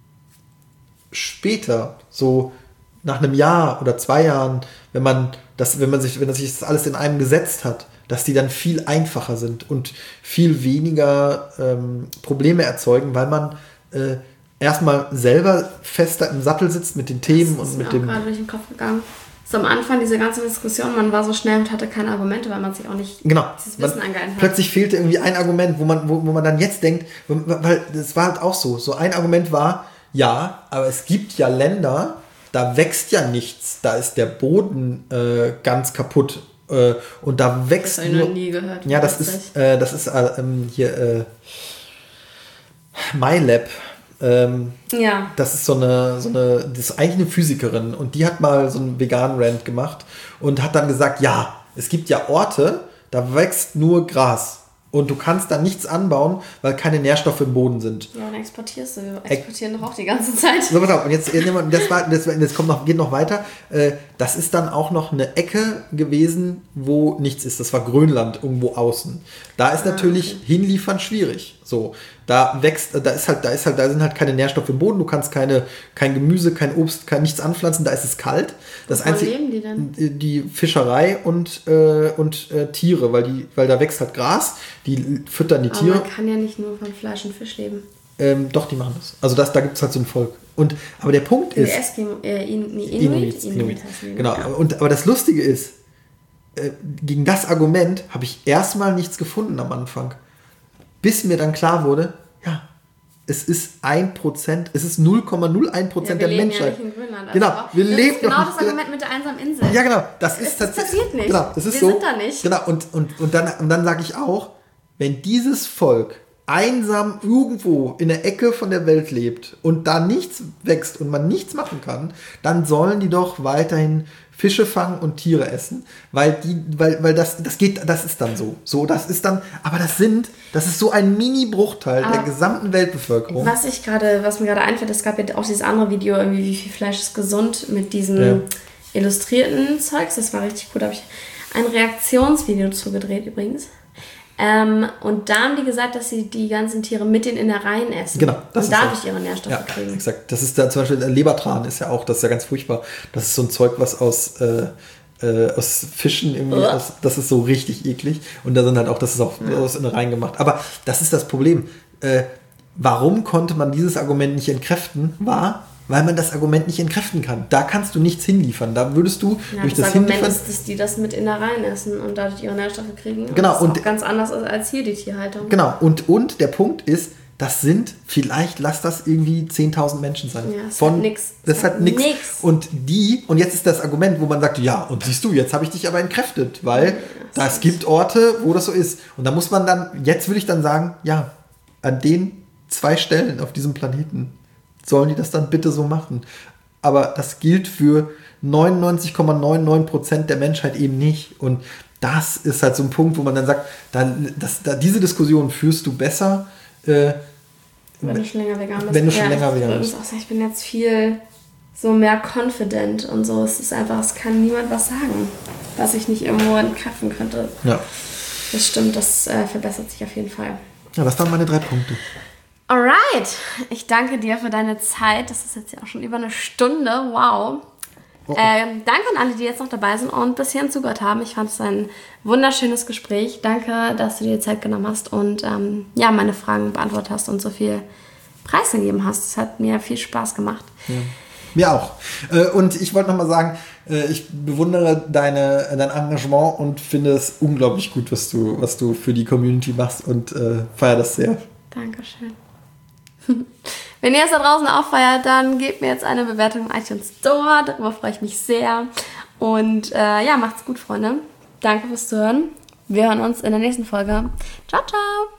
später, so nach einem Jahr oder 2 Jahren, wenn sich das alles in einem gesetzt hat, dass die dann viel einfacher sind und viel weniger Probleme erzeugen, weil man erstmal selber fester im Sattel sitzt mit den Themen und mit dem... Das ist mir auch gerade durch den Kopf gegangen. So am Anfang diese ganze Diskussion, man war so schnell und hatte keine Argumente, weil man sich auch nicht dieses Wissen angeeignet hat. Plötzlich fehlte irgendwie ein Argument, wo man dann jetzt denkt, weil das war halt auch so ein Argument war, ja, aber es gibt ja Länder, da wächst ja nichts, da ist der Boden ganz kaputt und da wächst das habe ich noch nie gehört. Ja, das ist hier MyLab. Ja. Das ist das ist eigentlich eine Physikerin und die hat mal so einen veganen Rant gemacht und hat dann gesagt, ja, es gibt ja Orte, da wächst nur Gras und du kannst da nichts anbauen, weil keine Nährstoffe im Boden sind. Ja, dann exportierst du. Wir exportieren doch auch die ganze Zeit. So, pass auf, und jetzt geht noch weiter. Das ist dann auch noch eine Ecke gewesen, wo nichts ist. Das war Grönland, irgendwo außen. Da ist natürlich hinliefern schwierig. So, da sind halt keine Nährstoffe im Boden. Du kannst kein Gemüse, kein Obst, nichts anpflanzen. Da ist es kalt. Wo leben die denn? Die Fischerei und Tiere, weil da wächst halt Gras. Die füttern die Tiere. Aber man kann ja nicht nur von Fleisch und Fisch leben. Doch, die machen das. Also da gibt es halt so ein Volk. Aber der Punkt ist... Inuit. Genau. Aber das Lustige ist, gegen das Argument habe ich erstmal nichts gefunden am Anfang. Bis mir dann klar wurde, ja, es ist 1%, es ist 0,01% der Menschheit. Wir leben ja nicht in Grönland. Genau, wir leben ist genau das Argument mit der einsamen Insel. Ja, genau. Das passiert nicht. Genau, das ist wir so. sind da nicht. Genau, und dann sage ich auch, wenn dieses Volk einsam irgendwo in der Ecke von der Welt lebt und da nichts wächst und man nichts machen kann, dann sollen die doch weiterhin Fische fangen und Tiere essen, weil das ist dann so. Das ist so ein Mini-Bruchteil der gesamten Weltbevölkerung. Was mir gerade einfällt, es gab ja auch dieses andere Video, irgendwie, wie viel Fleisch ist gesund, mit diesen illustrierten Zeugs, das war richtig cool, da habe ich ein Reaktionsvideo zugedreht übrigens. Und da haben die gesagt, dass sie die ganzen Tiere mit den Innereien essen. Genau. Und dadurch ihre Nährstoffe kriegen. Exakt. Das ist da zum Beispiel Lebertran ist ja auch, das ist ja ganz furchtbar. Das ist so ein Zeug, was aus Fischen irgendwie, das ist so richtig eklig. Und da sind halt auch, das ist auch aus Innereien gemacht. Aber das ist das Problem. Warum konnte man dieses Argument nicht entkräften? Weil man das Argument nicht entkräften kann. Da kannst du nichts hinliefern. Da würdest du durch das Argument ist, dass die das mit Innereien essen und dadurch ihre Nährstoffe kriegen. Genau. Und das ist auch ganz anders als hier die Tierhaltung. Genau. Und der Punkt ist, das sind, vielleicht lass das irgendwie 10.000 Menschen sein. Ja, das hat nix. Das hat nix. Und jetzt ist das Argument, wo man sagt, ja, und siehst du, jetzt habe ich dich aber entkräftet, weil es gibt Orte, wo das so ist. Und da muss man dann, jetzt würde ich dann sagen, ja, an den 2 Stellen auf diesem Planeten sollen die das dann bitte so machen. Aber das gilt für 99,99% der Menschheit eben nicht. Und das ist halt so ein Punkt, wo man dann sagt, diese Diskussion führst du besser, wenn du schon länger vegan bist. Ich bin jetzt viel so mehr confident und so. Es kann niemand was sagen, was ich nicht irgendwo entkräften könnte. Ja. Das stimmt, das verbessert sich auf jeden Fall. Ja, das waren meine 3 Punkte. Alright, ich danke dir für deine Zeit. Das ist jetzt ja auch schon über 1 Stunde. Wow. Danke an alle, die jetzt noch dabei sind und bis hierhin zugehört haben. Ich fand es ein wunderschönes Gespräch. Danke, dass du dir die Zeit genommen hast und meine Fragen beantwortet hast und so viel preisgegeben hast. Es hat mir viel Spaß gemacht. Ja. Mir auch. Und ich wollte nochmal sagen, ich bewundere dein Engagement und finde es unglaublich gut, was du für die Community machst und feiere das sehr. Dankeschön. Wenn ihr es da draußen auch feiert, dann gebt mir jetzt eine Bewertung im iTunes Store. Darüber freue ich mich sehr. Und macht's gut, Freunde. Danke fürs Zuhören. Wir hören uns in der nächsten Folge. Ciao, ciao.